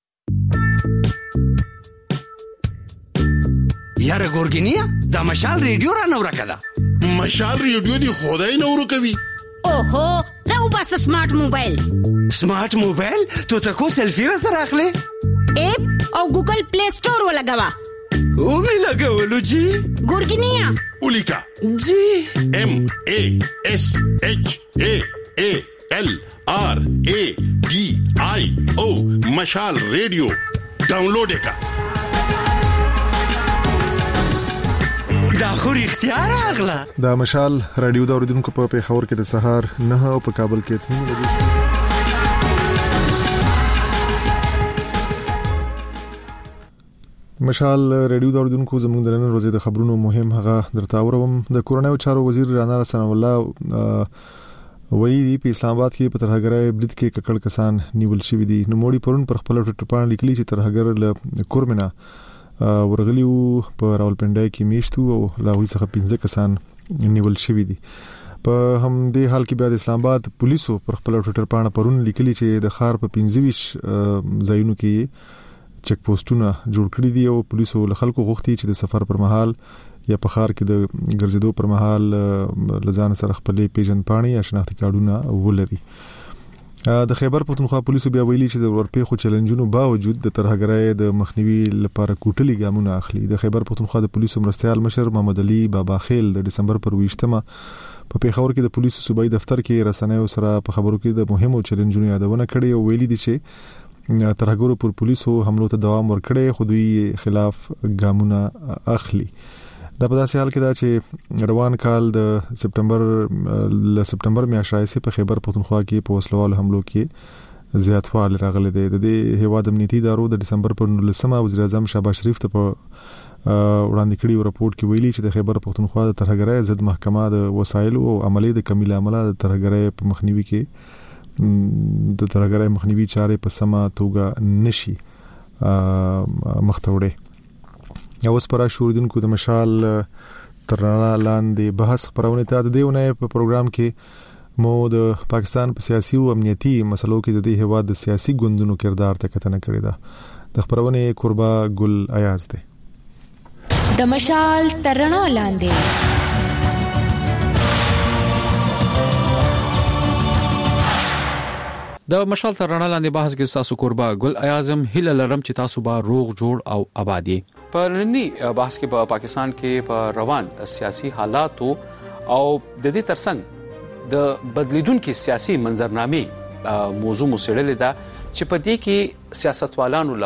यार गोरगिनिया दा मशाल रेडियो را نور کړه. मशाल रेडियो دی خدای نور کوي. اوهو راو بس سمارټ موبایل. سمارټ موبایل تو ته کو سیلفی را سره اخلي ایپ او گوگل پلی سٹور ولګوا. او می لګولو جی ګورګینیا اولیکا جی ام ا اس اچ ا ا ال ار ا ډي آی او مشال ریډیو ډاونلوډ کا. دا خو اختیار اغلا دا مشال رادیو د اوریدونکو په پیښور کې د سهار نه او په کابل کې تنو لګیږي. مشال ریډیو د اوریدونکو زموږ د نن ورځې د خبرونو مهم هغه درته اورم. د کورونایي چارو وزیر رانا سنم الله ویلي په اسلام آباد کې په ترهګرۍ بلد کې ککړ کسان نیول شوی دي. نو موړي پرون پر خپل ټټ پاڼه لیکلي چې ترهګر له کورمنه ورغلیو په راولپنډای کې میشتو او لا وې څخه پنځه کسان نیول شوی دي. په هم دې حال کې بیا د اسلام آباد پولیسو پر خپل ټټ پاڼه پرون لیکلي چې د خار په پنځه ویشت ځایونو کې چک پوسټونه جوړ کړی دي او پولیسو له خلکو غوښتي چې د سفر پر مهال یا په خار کې د ګرځېدو پر مهال لزان سره خپلې پیژن پاڼې یا شناختی کارډونه ولري. د خیبر پختونخوا پولیسو بیا ویلي چې د ورپېښو چیلنجونو باوجود د ترهګرۍ د مخنیوي لپاره کوټلي ګامونه اخلي. د خیبر پختونخوا د پولیسو مرستيال مشر محمد علي بابا خیل د دسمبر پر ویشتمه په پیښور کې د پولیسو صوبایي دفتر کې رسنیو سره په خبرو کې د مهمو چیلنجونو یادونه کړې او ویلي دي چې ترهګرو پر پولیسو حملو ته دوام ورکړي، خو دوی خلاف ګامونه اخلي. دا په داسې حال کې دا چې روان کال د سپټمبر ل سپټمبر میاشتې راځي په خیبر پختونخوا کې په وسلوالو حملو کې زیاتوالی راغلی دی. د دې هیواد امنیتي ادارو د دسمبر پر نولسمه وزیر اعظم شهباز شریف ته په وړاندې کړي راپورټ کې ویلي چې د خیبر پختونخوا د ترهګرۍ ضد محکمه د وسایلو او عملي د کمی لامل د ترهګرۍ په مخنیوي کې د ترهګرۍ مخنیوي چارې په سمه توګه نشي مخته وړي. اوس پر شوریدونکو د مشال تر لاندې بحث خبرونه ته د دیونه په پروګرام کې مو د پاکستان په سیاسي او امنیتي مسلو کې د دې هواد د سیاسي ګوندونو کردار ته کتنه کړې ده. د خبرونه قربا ګل ایاز ده. د مشال ترڼو لاندې د مشال ترڼو لاندې بحث کې تاسو قربا ګل ایازم هله لرم چې تاسو به روغ جوړ او آبادی. په نننی بحث کې په پاکستان کې په روان سیاسي حالات او د دې ترڅنګ د بدلیدونکو سیاسي منظرنامې موضوع مسړلې ده چې په دې کې سیاستوالانو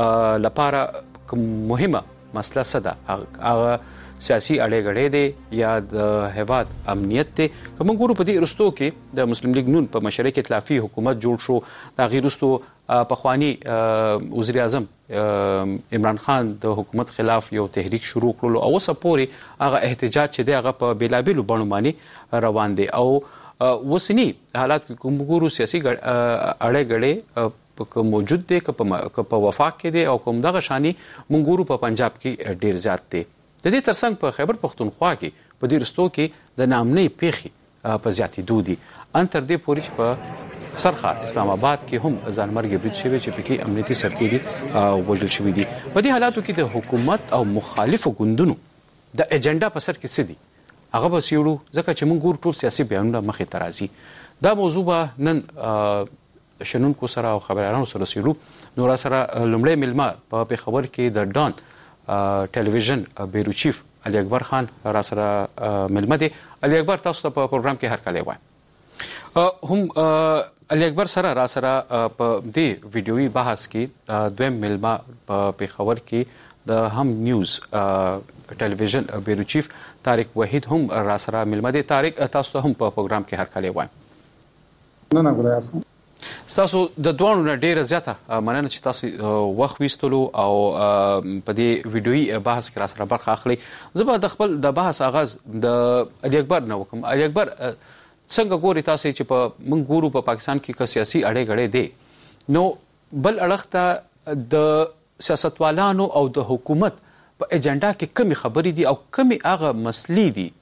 لپاره مهمه مسله څه ده؟ هغه سیاسي اړې غړې دي یا د هیواد امنیت ته. کوم ګورو په دې رستو کې د مسلم لیگ نون په مشرک ائتلافي حکومت جوړ شو. دا غیر رستو په خواني وزیر اعظم عمران خان د حکومت خلاف یو تحریک شروع کړو او سپوري هغه احتجاج چې دی هغه په بیلابیلو بڼو باندې روان دي او وسنی حالات کې کوم ګورو سیاسي اړې غړې موجود دي که په وفاق کې دي او کوم دغه شانی مونږ ګورو په پنجاب کې ډیر زیات دي. د دې ترڅنګ په خیبر پختونخوا کې په دې رستو کې د نامنې پیخي په زیاتې دودي ان تر دې پورې چې په سرخار اسلام آباد کې هم ځانمرګ برید شوی چې پکې امنیتي سرتیري وژل شوی دي. په دې حالاتو کې د حکومت او مخالفو ګوندونو د ایجنډا په سر کې څه دي هغه به سیړو ځکه چې موږ ګور ټول سیاسي بیانونه مخې ته راځي. دا موضوع به نن شنونکو سره او خبريالانو سره سیړو. نو را سره لومړی ملما په خبر کې د ډان ټلویزیون بیرو چیف علي اکبر خان را سره ملما دي. علي اکبر تاسو ته په پروګرام کې هر کله وای هم علي اکبر سره را سره په دې ویډیويي بحث کې دویم ملما په خبر کې د هم نیوز ټلویزیون بیرو چیف طارق وحید هم را سره ملما دي. طارق تاسو ته هم په پروګرام کې هر کله وای. نه نه ګورئ تاسو د دوانو نه ډیره زیاته مننه چې تاسو وخت وستلو او په دې ویډیويي بحث کې را سره برخه اخلي. زه به د خپل د بحث آغاز د علي اکبر نه وکم. علي اکبر څنګه ګوري تاسو چې په موږ ګورو په پاکستان کې که سیاسي اړې غړې دي نو بل اړخ ته د سیاستوالانو او د حکومت په ایجنډا کې کومې خبرې دي او کومې هغه مسلې دي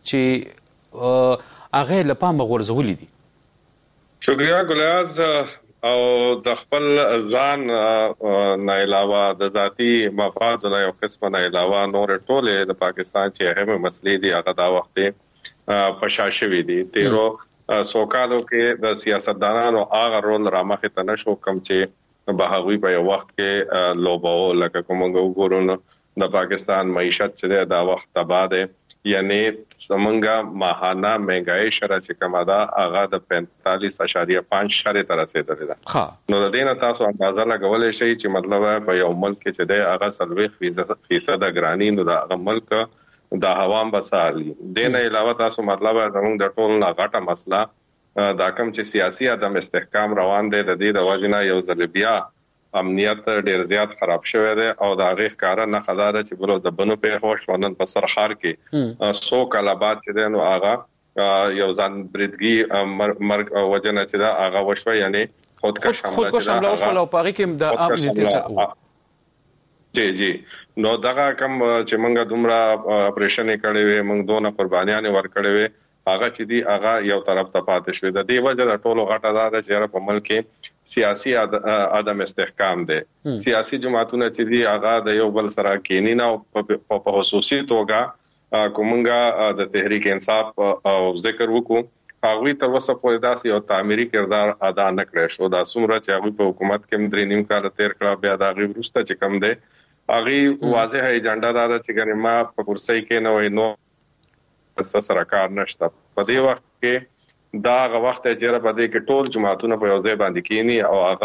چې هغه لپاره غورځولې دي؟ شکریہ ګلیاز. او د خپل ځان نه علاوه د ذاتی مفاد نه یو قسمه نه علاوه نور ټوله د پاکستان چې اهم مسلې دي هغه دا وخت پشاشوي دي. تیرو سوکالو کې د سیاستدانانو هغه رول رامخه ته نشو کم چې بهغوی په یو وخت کې لوبو لکه کوم وګورو د پاکستان معیشت چې دا وخت تباہ ده یعنی سمنګا ماهانه مهنګای شره چې کومه دا هغه د پینتالیس اشاریه پنځ شره تر رسیدلې ده. نو د دې نه تاسو اندازه لګولای شئ چې مطلب په یو ملک کې چې د هغه سلوي فیصد غرانی نو د هغه ملک د هوام بسالي د نه علاوه تاسو مطلب زموږ د ټول نه غټه مسله دا کوم چې سیاسي عدم استحکام روان دي د دې د وجنه یو ځلبیا امنیت ډیر زیات خراب شوی دی او دا غیخ کار نه خدای چې بلو د بنو په خوش ونن په سرخار کې سو کاله بعد چې نو آغا یو ځان بریدګي مرګ وجنه چې دا آغا وشو یعنی خودکش حمله خودکش حمله وشو او پاره کې د امنیتي سره جی جی نو دغه کوم چې موږ دومره اپریشن کړی وي موږ دوه قربانيان ورکړی وي هغه چې دی هغه یو طرف ته پاتې شوی د دې وجه د ټولو غټه ده چې په ملک کې سیاسي عدم استحکام ده. سیاسي جماعتونه چې دی هغه د یو بل سره کینی نه په خصوصي توګه کومنګا د تحریک انصاف او ذکر وکړو هغه تر اوسه په داسې یو تعمیري کردار ادا نه کړی شو. دا څومره چې هغه په حکومت کې درې نیم کال تیر کړه بیا دا غي ورسته چې کم ده هغه واضح ایجنډا دا چې ګنې ما په کورسۍ کې نه وای نو سره کار نشته. په دې وخت کې دا غ وخت چې را پدې کې ټول جماعتونه په یو ځای باندې کینی او هغه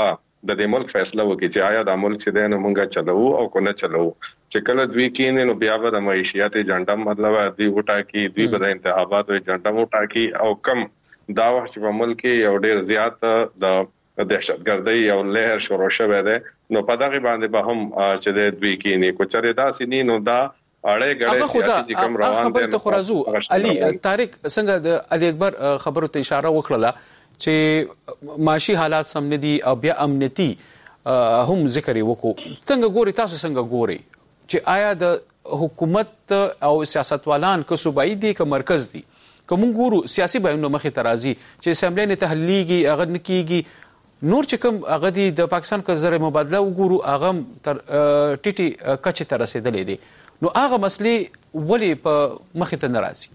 د دې ملک فیصله وکړي چې آیا د ملک چې دنه مونږه چلو او کو نه چلو چې کله دوی کې نو بیا به د معیشت ایجنډا مطلب دی وټا کې دوی به د انتخاباتو ایجنډا وټا کې او کم دا وخت چې په ملک یو ډیر زیات د دهشتګردۍ او لهر شروع شوه ده نو په دغه باندې به هم چې د دوی کې نه کو چره دا سینې نو دا اړې غړې چې کوم روان دي خبر ته خرازو علي طارق څنګه د علي اکبر خبرو ته اشاره وکړه چې معاشي حالات سم نه دي او بیا امنیتي هم ذکر وکړو څنګه ګوري تاسو څنګه ګوري چې آیا د حکومت او سیاستوالان که صوبایي دي که مرکز دي کوم ګورو سیاسي بهینو مخې ترازی چې اسمبلی نه تحلیلي هغه نکېږي نور چې کوم هغه د پاکستان کا زر مبادله وګورو هغه تر ټیټي کچې ته رسیدلې دي نو هغه مسلې ولې په مخې ته ناراضي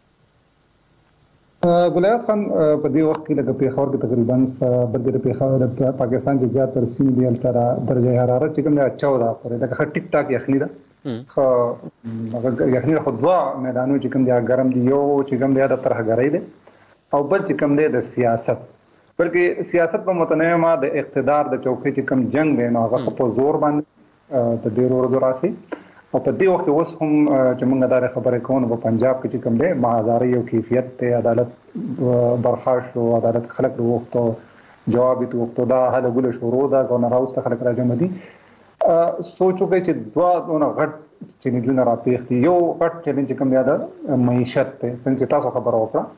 ګلیاس خان په دې وخت کې لکه پیښور کې تقریبا بدر پیښور د پاکستان کې زیات تر سیمې دی تر درجه حرارت چې کوم د چودہ پورې د خټ ټیک ټاک یخني ده خو هغه یخني خو ځوا میدانو چې کوم دی ګرم دی یو چې کوم دی د ترهګرۍ دی او بل چې کوم دی د سیاست بلکې سیاست په متنوع د اقتدار د چوکۍ چې کوم جنگ دی نو هغه په زور باندې د ډیرو ورځو راسي او په دې وخت اوس هم چې موږ دا خبرې کوو په پنجاب کې چې کوم دی مهازاري او کیفیت ته عدالت برخاست او عدالت خلک وروخته جواب ته وخته دا هله ګل شروع دا ګورنر هاوس ته خلک راځم دي سوچو کې چې دوا دونه غټ چې نه جون راپېختي یو غټ چیلنج کوم دی دا معیشت ته څنګه تاسو خبره وکړه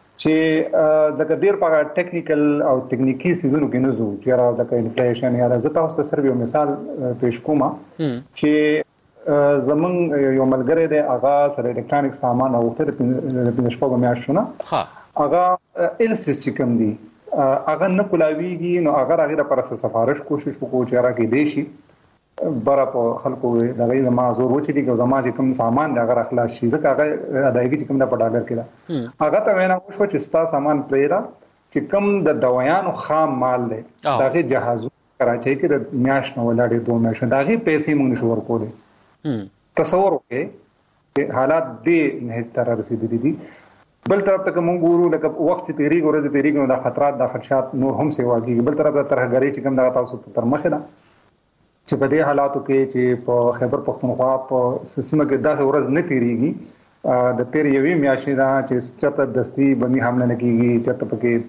چې د ډیر په ټیکنیکل او ټکنیکی سيزونو کې نه زو چې را د انفلیشن یا د تاسو ته سره یو مثال پېښ کوم چې زمون یو ملګری دی هغه سره الکترونیک سامان او تر په شپږ میاشتونه ها هغه ال سیستم دی هغه نه کولاویږي نو هغه هغه لپاره سفارش کوشش وکړو چې راکې دی شي برا په خلکو د غیر ما زور وچې دي چې زما چې کوم سامان د هغه اخلاص شي ځکه هغه ادایګي کوم د پډاګر کړه هغه ته وینا وشو چې ستا سامان پریرا چې کوم د دوايانو خام مال دی دغه جهاز کراچۍ کې د میاش نو ولاړې دوه میاش دغه پیسې موږ نشو ورکولې تصور وکړئ چې حالات دې نه تر رسیدلي دي بل طرف ته کوم ګورو لکه وخت تیریږي ورځ تیریږي نو د خطرات د خدشات نور هم سیواږي بل طرف ته ترهګری چې کوم د تاسو تر مخه ده چې په دې حالاتو کې چې په خیبر پختونخوا په سیمه کې داسې ورځ نه تیریږي د تیر یوې میاشتې دا چې چاته دستی بمی حمله نه کیږي چاته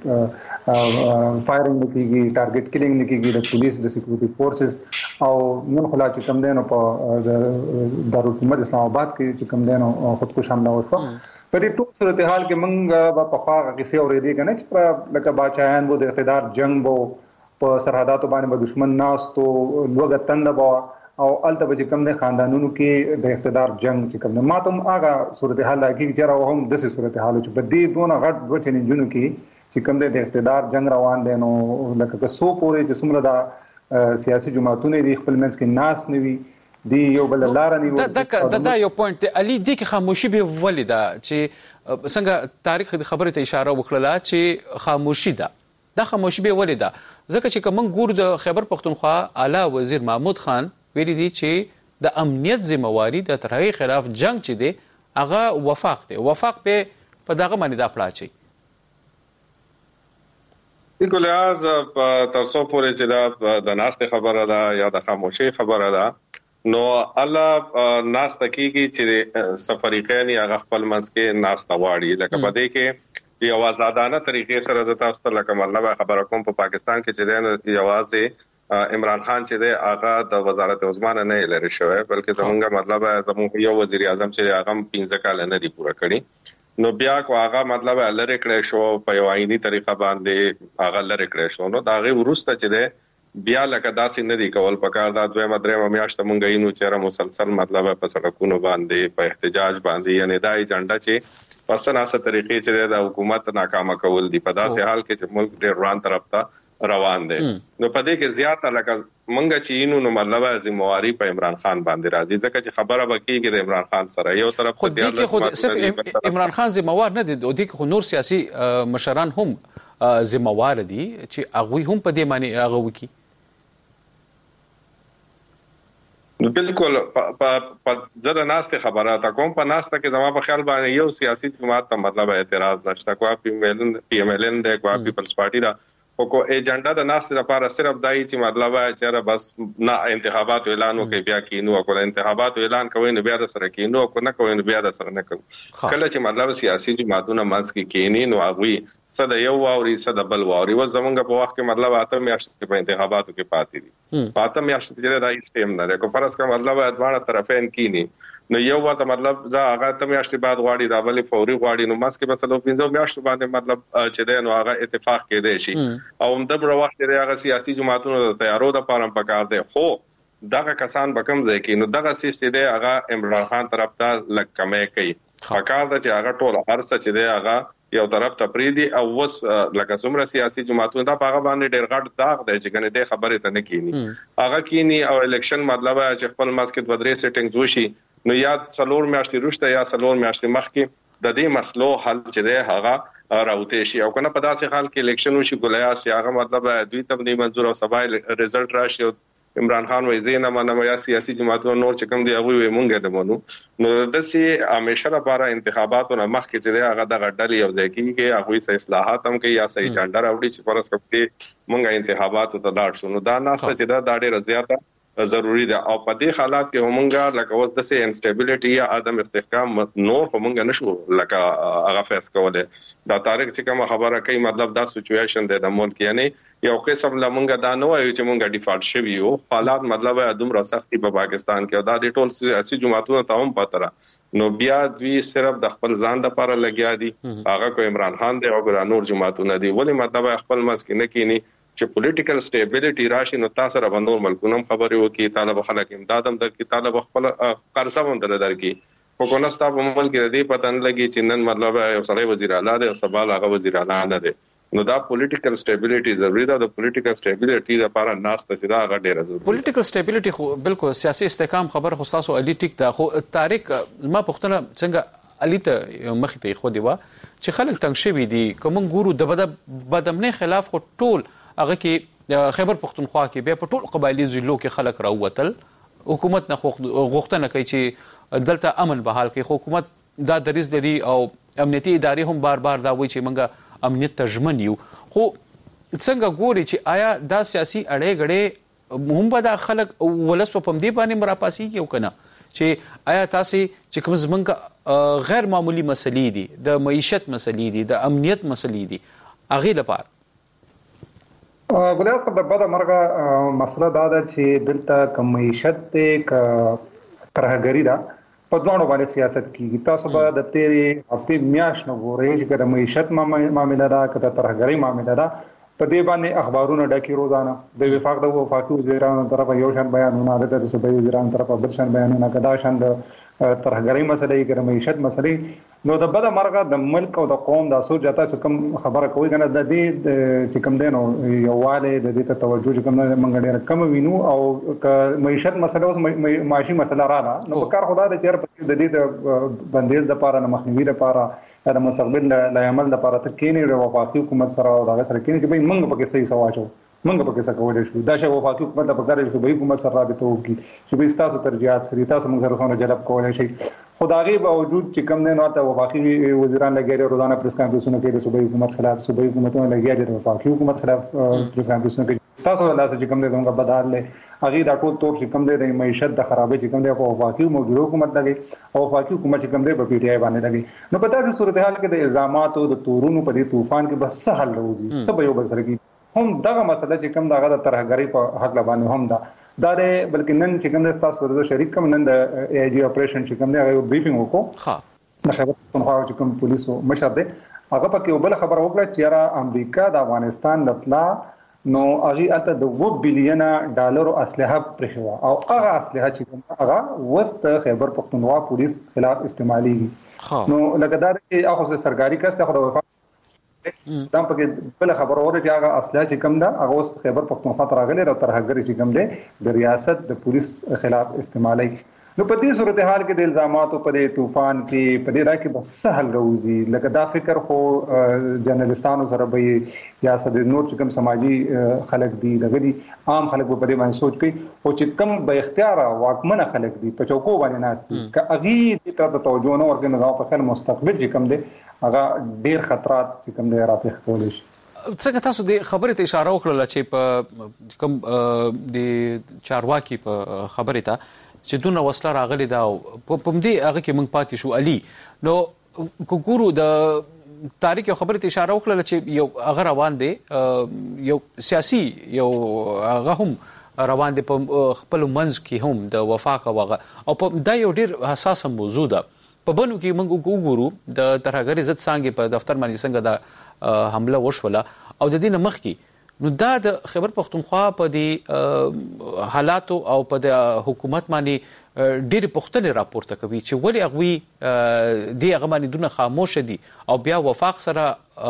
پکې فایرینګ نه کیږي ټارګټ کیلینګ نه کیږي د پولیس د سکیورټي فورسز او نن خلا چې کوم دینو په دارالحکومت اسلام آباد کې چې کوم دینو خودکش حمله وشو په دې ټول صورتحال کې موږ په خواغه کې سي اورېدي کنه چې لکه باچایان وو د اقتدار جنگ وو په سرحداتو باندې به دشمن ناستو لوګه تند بوا او الته به کوم نه خاندانونو کې د اقتدار جنگ چې کوم ما ته هغه صورتحال کې چې راو هم د صورتحال چې په دې دونه غټ دوه چنجونو کې چې کوم د اقتدار جنگ روان دي نو لکه که سو پورې چې څومره د سیاسي جماعتونو د خپل منځ کې ناس نوي دی یو بل لار نیو دا دا یو پوینټ علي دی کې خاموشي به ولیدا چې څنګه تاریخ د خبره ته اشاره وکړه چې خاموشي ده دا خاموشي به ولیدا ځکه چې کوم ګور د خیبر پختونخوا اعلی وزیر محمود خان ویلي دي چې د امنیت ذمہواری د ترهګرۍ خلاف جنگ چې دی هغه وفاق دی وفاق به په دغه باندې دا پلاچي بالکل از تاسو پورې چې دا د ناست خبره ده یا د خاموشي خبره ده نو الله ناس تکیږي چې سفریقین یا خپل منځ کې ناس تواړي لکه بده کې یو آزادانه طریقې سره د تاسو ته لکه مطلب خبره کوم په پاکستان کې چې د یوازې عمران خان چې د هغه د وزارت عظما نه لري شوی بلکې زمونږ مطلب زموږ یو وزیر اعظم چې هغه پنځه کال نه دی پوره کړی نو بیا کو هغه مطلب لری کړی شو په یو آئینی طریقه باندې هغه لری کړی شو نو دا غي ورسته چې د بیا لکه داسې نه دی کول پکار دا دوه مدرې میاشت مونږ یې نو چیرې مسلسل مطلب په سړکونو باندې په احتجاج باندې یعنی دا ایجنډا چې پسناسه طریقې چې د حکومت ناکامه کول دي په داسې حال کې چې ملک ډېر روان طرف ته روان دي نو په دې کې زیاته لکه مونږ چې نو مطلب ذمہواری په عمران خان باندې راځي ځکه چې خبره وکړي د عمران خان سره یو طرف خو دې کې خو صرف عمران خان ذمہوار نه دي او دې کې خو نور سیاسي مشران هم ذمہوار دي چې هغه هم په دې معنی هغه وکي بالکل په زړه ناشته خبره تا کوم په ناشته کې زما په خیال باندې یو سیاسي جماعت ته مطلب اعتراض نشته کوه پی ایم ایل ان پی ایم ایل ان د کوه پیپلز پارټي دا او کو ایجنډا د ناس لپاره صرف دای چې مطلب چې را بس نه انتخابات اعلان وکړي بیا کینو او انتخابات اعلان کوي نو بیا د سره کینو او نه کوي نو بیا د سره نه کوي کله چې مطلب سیاسي جماعتونه ماس کې کینی نو هغه صد یو واوري صد بل واوري و زمونږ په وخت کې مطلب اته میاشتې په انتخاباتو کې پاتې دي پاته میاشتې کې دا سیستم نه کو فرض کا مطلب ادوانه طرفین کینی نو یو وخت مطلب دا هغه ته میاشتې بعد غواړي دا بلې فوري غواړي نو ماس کې مثلا پنځه میاشتې باندې مطلب چې دا نو هغه اتفاق کې دی شي او هم د بر وخت دی هغه سیاسي جماعتونو د تیارو د پاره پکار دی خو دغه کسان به کم ځای کې نو دغه سیستم دی هغه عمران خان طرف ته لک کمې کوي پکار د چې هغه ټول هر څه چې دی هغه یو طرف ته پریدي او وس لکه څومره سیاسي جماعتونه دا هغه باندې ډېر غټ داغ دی چې کنه دې خبره ته نه کینی هغه کینی او الیکشن مطلب چې خپل ماسک د بدرې سیټینګ وشي نو یا څلور میاشتې رښتا یا څلور میاشتې مخکې د دې مسلو حل چې دی هغه راوته شي او کنه په داسې حال کې الیکشن وشي ګولیا سي هغه مطلب دوی ته نه منظور او سبا ریزلټ راشي عمران خان وایي زه نه منم یا سیاسي جماعتونو نور چې کوم دی هغه وي مونږه د مونږ نو د سي همیشه لپاره انتخاباتونه مخکې چې هغه د غډل یو ځای کې هغه سه اصلاحات هم کوي یا سه ایجنډا راوړي چې فرض کړئ مونږه انتخاباتو ته لاړ شو نو دا ناسته چې دا ډېر زیاته ضروری ده او په دې حالات کې همونګه لکه اوس د سي انسټابيليټي یا عدم استحکام نور همونګه نشو لکه هغه فیس کوله دا تاریخ چې کوم خبره کوي مطلب دا سچويشن ده د ملک یعنی یو قسم لمونګه دا نو وایي چې مونږه ډیفالت شوی یو حالات مطلب دومره سختي په پاکستان کې دا د ټول سیاسي جماعتونو ته هم پاتره نو بیا دوی صرف د خپل ځان لپاره لګیا دي هغه کو عمران خان دی او ګرانور جماعتونه دي ولی مطلب خپل مسکه نه کینی چې پولیټیکل سټیبিলিټي راشي نو تاسو را باندې نور ملکونو خبرې وکي طالب خلک امداد هم درکې طالب خپل قرضه هم در درکې په کومه ستاسو په ملک کې دې پته نه لګي چې نن مطلب یو سړی وزیر اعلی دی او سبا هغه وزیر اعلی نه دی نو دا پولیټیکل سټیبিলিټي ضروري ده د پولیټیکل سټیبিলিټي لپاره ناس ته دا هغه ډیره ضروري پولیټیکل سټیبিলিټي خو بالکل سیاسي استحکام خبر خو تاسو علي ټیک دا خو تاریخ ما پښتنه څنګه علي ته مخ ته خو دی وا چې خلک تنګ شوي دي کوم ګورو د بدامنه خلاف خو ټول هغه کې خیبر پختونخوا کې به په ټول قبایلی ضلعو کې خلک راووتل حکومت نه غوښتنه کوي چې دلته امن بحال کې حکومت دا دریز لري او امنیتي ادارې هم بار بار دا وایي چې موږ امنیت ته ژمن یو خو څنګه ګوري چې آیا دا سیاسي اړې غړې هم به دا خلک ولس په دې باندې مراپاسي کې وکنه چې آیا تاسو چې کوم زمونږ غیر معمولی مسلې دي د معیشت مسلې دي د امنیت مسلې دي هغه لپاره ګلیاس د بده مرګه مسله دا ده چې دلته کوم معیشت ته ک ترهګری ده په دوانو باندې سیاست کیږي تاسو به د تیری هفته میاش نه ګورئ چې د معیشت معاملې ده کته ترهګری معاملې ده په دې باندې اخبارونه ډکه روزانه د وفاق د وفاقي وزیرانو طرفه یو شان بیانونه د صوبایي وزیرانو طرفه بل شان بیانونه کدا شان د ترهګری مسلې کې معیشت مسلې نو د بده مرګه د ملک او د قوم د اسو جاته چې کوم خبره کوي کنه د دې چې کوم دینو یو واله د دې ته توجه چې کوم منګ ډېر کم وینو او معیشت مسله اوس معاشي مسله رااله نو کار خدا د چیر په د دې د بندیز د پاره نه مخنیوي لپاره د مستقبل لا عمل لپاره تر کېنی د وفاقي حکومت سره او د سره کېنی چې به موږ په کې صحیح سواچو موږ په کې څه کولای شو دا چې وفاقي حکومت په کار شو به حکومت سره رابطه وکړي چې به تاسو ترجیحات سره تاسو موږ سره څنګه جلب کولای شي خدایي باوجود چې کم نه نوته وفاقي وزیران لګیږي روزانه پریس کانفرنسونه کوي د صوبایي حکومت خلاف صوبایي حکومتونه لګیږي د وفاقي حکومت خلاف پریس کانفرنسونه کوي تاسو له لاسه چې کم نه زموږ بدل له هغه دا ټول تور چې کم دی د معیشت د خرابې چې کم دی په وفاقي موجوده حکومت لګي او وفاقي حکومت چې کم دی په پی ټی آی باندې لګي نو په داسې صورتحال کې د الزاماتو د تورونو په دې طوفان کې بس سهل راوځي سب یو بل سره کې هم دغه مسله چې کم دغه د ترهګری په حق باندې هم دا دا بلکې نن چې کوم د تاسو سره شریک کوم نن د ای آی جی اپریشن چې کوم دی هغه بریفینګ وکړو ها د خبر پښتونخوا چې کوم پولیسو مشر دی هغه پکې بل خبر وکړه چې را امریکا د افغانستان لپلا نو هغه اته د و بلین ډالر اسلحه پرخوا او هغه اسلحه چې کوم هغه وست خیبر پښتونخوا پولیس خلاف استعمالي نو لکه دا چې هغه سرکاري کس خو د دا په بل خبر اوره چې هغه اسلحه چې کوم دا هغه اوس خیبر پښتونخوا ته راغلي او ترهګری چې کوم دی د ریاست د پولیس خلاف استعمالي نو په دې صورتحال کې د الزاماتو په دې طوفان کې په دې را کې بس سهل راوځي لکه دا فکر خو جرنالستانو سره به یا سد نور چې کوم سماجی خلک دي دغه عام خلک په دې باندې سوچ کوي او چې کوم به اختیار واکمن خلک دي په چوکو باندې ناشتي ک اغي دې ته توجه نه ورکړي نو په خپل مستقبل چې کوم دی هغه ډیر خطرات چې کوم دی راپېښ کول شي څنګه تاسو د خبرې ته اشاره وکړه چې په کوم د چارواکي په خبرې ته چې دونه وسله راغلي دا په دې هغه کې موږ پاتې شو علي نو کوګورو د تاریخ یو خبرې ته اشاره وکړه چې یو هغه روان دی یو سیاسي یو هغه هم روان دی په خپل منځ کې هم د وفاق هغه او دا یو ډیر حساس موضوع ده په بنو کې موږ وګورو د ترهګر عزت څنګه په دفتر باندې څنګه د حمله وشوله او د دې نه مخکې نو دا د خیبر پختونخوا په دې حالاتو او په د حکومت باندې ډېر پښتنې راپورته کوي چې ولې هغوی دې هغه باندې دونه خاموش دي او بیا وفاق سره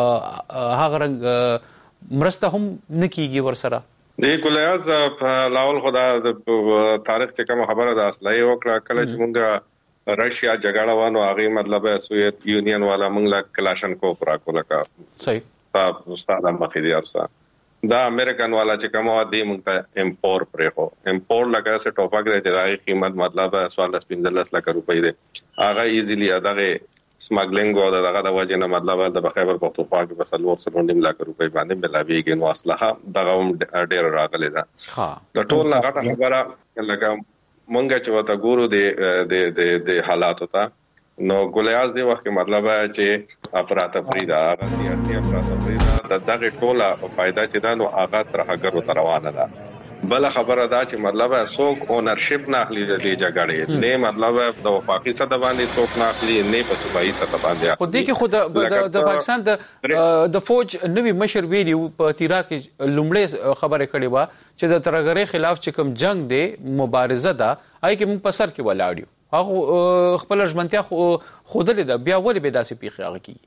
هغه رنګ مرسته هم نه کیږي ورسره د کلیاز لاول خدا د تاریخ چې کوم خبره ده اصلي وکړه کله چې موږ رشیا جګړه وانه هغه مطلب سوویت یونین والا موږ لا کلاشنکوف راکوله کا صحیح تاسو استاد مخدي افسر دا امریکن والا چې کوم دی موږ ته امپور پرې هو امپور لکه څه ټوپک دی چې راغی قیمت مطلب سوال پنځلس لک روپۍ دی هغه ایزیلی دغه سمګلینګ او دغه د وجه نه مطلب د خیبر پختونخوا کې بس لور سره نیم لک روپۍ باندې ملاویږي نو اصله دغه ډېر راغلی دا ها د ټول نه غټه خبره لکه مونږ چې وته ګورو د د د حالات ته نو ګولیاز دی وخت مطلب چې افراط فریدا هغه سیاسي افراط فریدا د دغه ټوله فائدہ چې دا نو هغه تر هغه روانه ده بل خبره دا چې مطلب څوک اونرشپ نه اخلي د دې جګړې نه مطلب د وفاقي سره باندې څوک نه اخلي نه په صوبایي سره باندې خو دې کې خو د پاکستان د د فوج نوی مشر ویلی په تیرا کې لومړی خبره کړې و چې د ترهګرۍ خلاف چې کوم جنگ دی مبارزه ده آی کې موږ په سر کې ولاړیو هغه خپل ژمنتیا خودلې ده بیا ولې به داسې پیښه هغه کی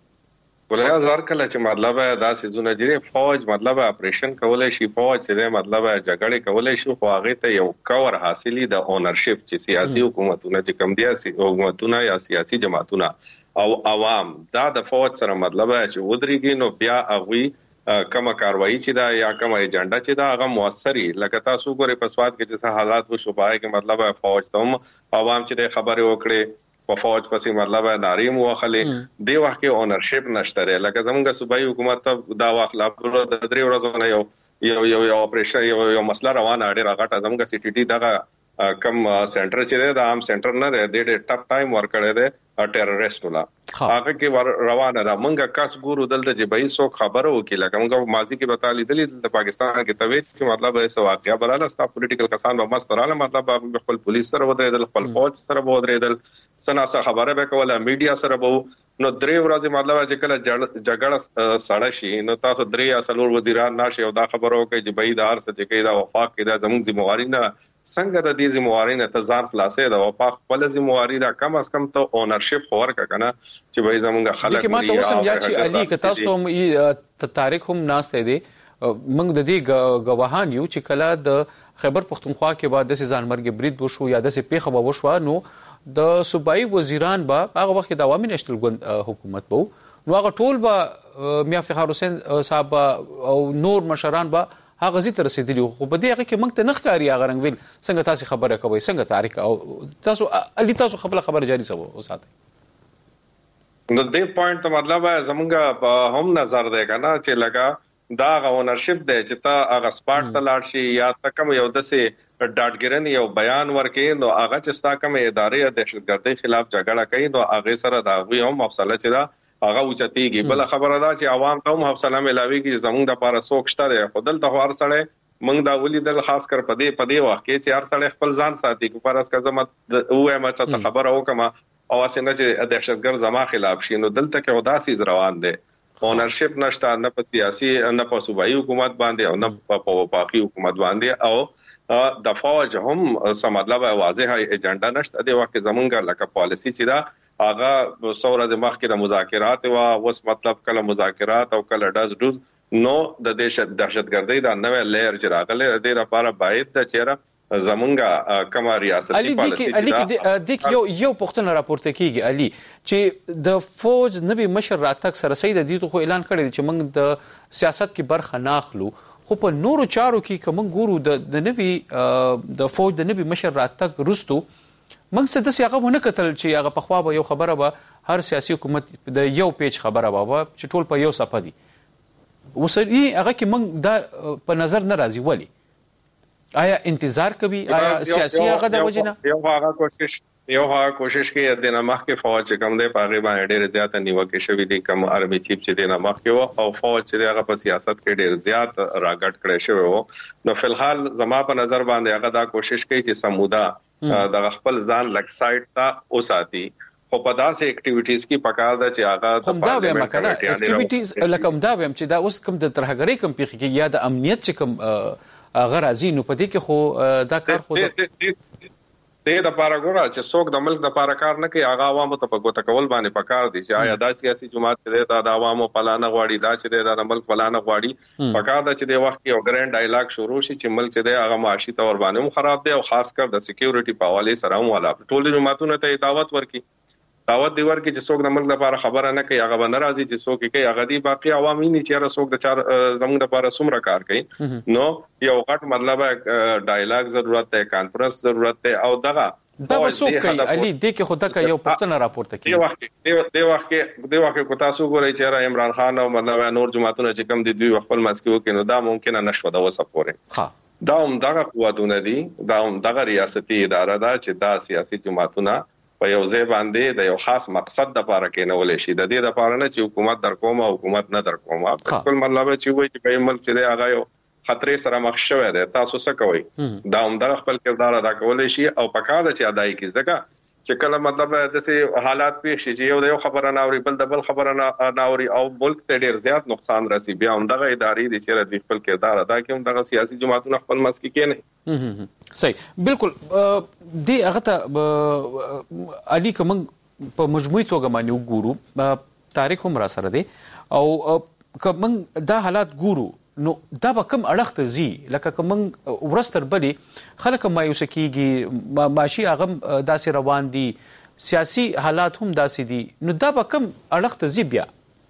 ولیا زار کله چې مطلب دا سيزونه جری فوج مطلب اپریشن کولای شي فوج چې مطلب جګړه کولای شي خو هغه ته یو کور حاصلي د اونرشپ چې سیاسي حکومتونه چې کم دي سي حکومتونه یا سیاسي جماعتونه او عوام دا د فوج سره مطلب چې ودرېږي نو بیا هغه کومه کاروایی چې دا یا کومه ایجنډا چې دا هغه موثري لکه تاسو ګورئ په سواد کې چې حالات وشو پای کې مطلب فوج ته عوام چې خبره وکړي په فوج پسې مطلب ناریم واخلې دی وخت کې اونرشپ نشته لکه زموږ صوبایي حکومت دا واخلا پر د درې ورځې نه یو یو یو اپریشن یو یو مسله روانه اړه راغټه زموږ سی ټي ټي دا کم سنټر چې دا عام سنټر نه دی د ټاپ ټایم ورک کړی دی ټیرریست ولا هغه کې روانه ده مونږه کاس ګورو دلته چې به هیڅ خبره وکړي لکه مونږه ماضي کې بتالي دلی د پاکستان کې توی چې مطلب هیڅ واقعیا براله ستا پولیټیکل کسان به مستراله مطلب خپل پولیس سره ودرېدل خپل فوج سره ودرېدل سناسه خبره به کوله میډیا سره به نو درې ورځې مطلب چې کله جګړه ساړه شي نو تاسو درې یا څلور وزیران ناشي او دا خبرو کوي چې به دا ارڅ چې کې دا وفاق کې دا زموږ ذمہواری نه څنګه د دې ذمہواری نه تزار خلاصې دا وفاق خپل ذمہواری دا کم از کم ته اونرشپ خور کا کنه چې به زموږ خلک کې ماته وسم یا چې علي که تاسو هم تاریخ هم ناشته دي موږ د دې گواهان یو چې کله د خیبر پختونخوا کې بعد د ځانمرګ برید وشو یا د پیښه به وشو نو د صوبایي وزیران به هغه وخت د عوامي نشټل ګوند حکومت به نو هغه ټول به میا افتخار حسین صاحب او نور مشران به هغه زی تر رسیدلی خو په دې هغه کې موږ ته نخکاری هغه رنګ ویل څنګه تاسو خبره کوي څنګه تاریخ او تاسو علي تاسو خپل خبره جاری سبو ساتي نو دې پوینټ ته مطلب زمونږ هم نظر دی کنه چې لگا دا اونرشپ دی چې تا هغه سپاټ ته لاړ شي یا تکم یو دسه ډاټګرن یو بیان ورکې نو هغه چې ستا کوم ادارې د دهشتګردۍ خلاف جګړه کوي نو هغه سره دا وی هم افصله چې دا هغه اوچتيږي بل خبره دا چې عوام ته هم حوصله ملاويږي زموږ د لپاره سوک شته دی خدل ته هر سړی موږ دا ولیدل خاص کر پدې پدې وخت کې چې هر سړی خپل ځان ساتي کو پرس کا زمت وې ما ته خبره وکما او اسنه چې دهشتګرد زما خلاف شي نو دلته کې وداسي روان دي اونرشپ نشته نه په سیاسي نه په صوبایي حکومت باندې او نه په وفاقي حکومت باندې او د فوج هم سم مطلب واضحه ایجنډا نشته دی وخت زمونږ لکه پالیسی چې دا هغه څوره د مخکې د مذاکرات او اوس مطلب کله مذاکرات او کله ډز ډوز نو د دهشتګردۍ د نوې لیر چې راغله د دې لپاره باید د چیرې زمونږه کما ریاستي پالیسي علي کې د یو یو پښتنه راپورته کیږي علي چې د فوج نبی مشر راتک سره سید دي خو اعلان کړی چې موږ د سیاست کې برخه ناخلو خو په نورو چارو کې کوم ګورو د نبی د فوج د نبی مشر راتک رستو موږ څه د سیاغه ونه کتل چې هغه په خوا به یو خبره به هر سیاسي حکومت د یو پیج خبره به چې ټول په یو صفه دي وسري هغه کې موږ دا په نظر نه راځي ولی آیا انتظار کوي آیا سیاسي هغه د وجنه یو هغه کوشش یو هغه کوشش کې د نمخ کې فوج چې کوم دی په هغه باندې ډېر زیات نیوکه شوې دي کوم عربي چیف چې د نمخ کې وو او فوج چې هغه په سیاست کې ډېر زیات راګټ کړی شوی وو نو فلحال زما په نظر باندې هغه دا کوشش کوي چې سمودا د خپل ځان لک سایت ته اوساتي خو په داسې اکټیویټیز کې پکار ده چې هغه د پارلیمنت اکټیویټیز لکه دا ویم چې دا اوس کوم د ترهګری کوم پیخي کې یا د امنیت چې کوم هغه راځي نو په دې کې خو دا کار خو د د لپاره ګوره چې څوک د ملک د لپاره کار نه کوي هغه عوامو ته په ګوته کول باندې پکار دي چې آیا دا سیاسي جماعت چې د عوامو پلانه غواړي دا چې د ملک پلانه غواړي پکار ده چې د وخت یو ګرانډ ډایلاګ شروع شي چې ملک چې هغه معاشي تور باندې خراب دی او خاص کر د سکیورټي په حواله سره هم والا ټول جماعتونو ته دعوت ورکړي دعوت دی ورکړي چې څوک د ملک لپاره خبره نه کوي هغه به ناراضي چې څوک کوي هغه دی باقي عوامي نه چې څوک د چار زموږ لپاره څومره کار کوي نو یو غټ مطلب ډایلاګ ضرورت دی کانفرنس ضرورت دی او دغه دا وسوک کوي علي د کې خدا کا یو پښتنه راپورته کوي دی وخت دی وخت دی وخت کو تاسو ګورئ چې عمران خان او مطلب نور جماعتونه چې کم دي دوی خپل مسکو کې نو دا ممکنه نشو دا وسپوري ها دا هم دغه قوتونه دي دا هم دغه ریاستي اداره ده چې دا سیاسي جماعتونه په یو ځای باندې د یو خاص مقصد د لپاره کې نه ولې شي د دې لپاره نه چې حکومت در کومه حکومت نه در کومه خپل مطلب چې وایي چې په ملک کې هغه یو خطرې سره مخ شوی دی تاسو څه کوئ دا هم د خپل کردار ادا کولای شي او پکاره چې اداي کی ځکه چې کله مطلب د سه حالات پیښ شي چې یو د یو خبره نه اوري بل د بل خبره نه اوري او ملک ته ډیر زیات نقصان راسي بیا هم دغه ادارې د چیرې د خپل کردار ادا کوي دغه سیاسي جماعتونه خپل مسکی کې نه صحیح بالکل دی هغه ته علي کوم په مجموعي توګه باندې وګورو تاریخ هم را سره دی او کوم دا حالات ګورو نو دا به کوم اړخ ته زی لکه کوم ورستر بلی خلک مایوس کیږي ماشي هغه داسې روان دي سیاسي حالات هم داسې دي نو دا به کوم اړخ ته زی بیا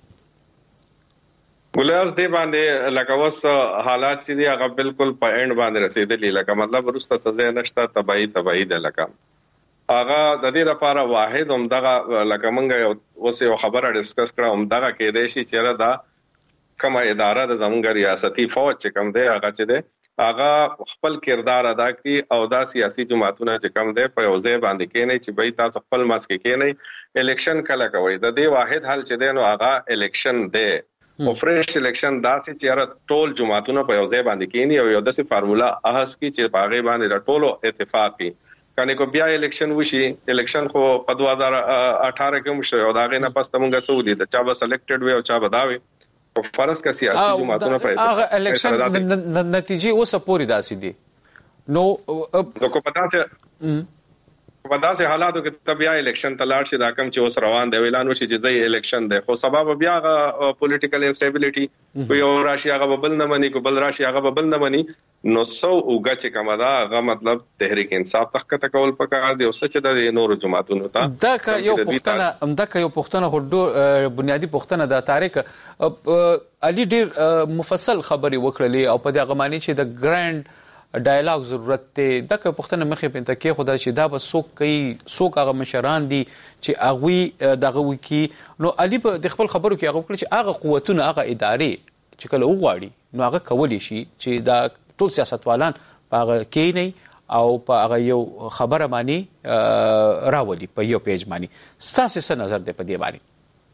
ګولیاز دی باندې لکه وس حالات چې دی هغه بالکل په اند باندې رسیدلی لکه مطلب ورسته سزا نشته تبعی تبعی ده لکه هغه د دې لپاره واحد هم دغه لکه مونږ اوس یو خبره ډیسکس کړه هم دغه کې دی چې چیرې دا کومه اداره د زموږ ریاستي فوج چې کوم دی هغه چې دی هغه خپل کردار ادا کوي او دا سیاسي جماعتونه چې کوم دی په یو ځای باندې کې نه چې به تاسو خپل ماسک کې نه الیکشن کله کوي د دې واحد حل چې دی نو هغه الیکشن دی او فریش الیکشن دا چې چیرې ټول جماعتونه په یو ځای باندې کې نه یو داسې فارمولا احس کی چې باغې باندې د ټولو اتفاقی کنه کو بیا الیکشن وشي الیکشن خو په دوه هزار اठारह کې مشته او دا غي نه پس تمګه سعودي د چا به سلیکټډ وي او چا به داوي فرض کا سیاسي جماعتونه په هغه الیکشن نتیجې اوسه پوری داسې دي نو نو کو پتا چې په داسې حالاتو کې تبیا الیکشن تلاړ شي دا کوم چې اوس روان دی اعلان وشي چې ځای الیکشن دی خو سبب بیا غ پولیټیکل انسټیبিলিټي یو راشي هغه بل نه مني کو بل راشي هغه بل نه مني نو سو اوګه چې کومه دا هغه مطلب تحریک انصاف تخته کول پکار دی او سچ د نورو جماعتونو ته دا که یو پښتنه امدا که یو پښتنه هډو بنیادی پښتنه د تاریخ علي ډیر مفصل خبري وکړلې او په دغه معنی چې د ګرانډ ډایلاګ ضرورت ته د پښتنه مخې په تکي خدای چې دا به سوک کوي سوک هغه مشران دي چې اغوي دغه وکی نو علي په د خپل خبرو کې هغه کړ چې هغه قوتونه هغه ادارې چې کله وغواړي نو هغه کولی شي چې دا ټول سیاستوالان په هغه کې نه او په هغه یو خبره باندې راولي په یو پیج باندې ستاسو څه نظر دی په دې باندې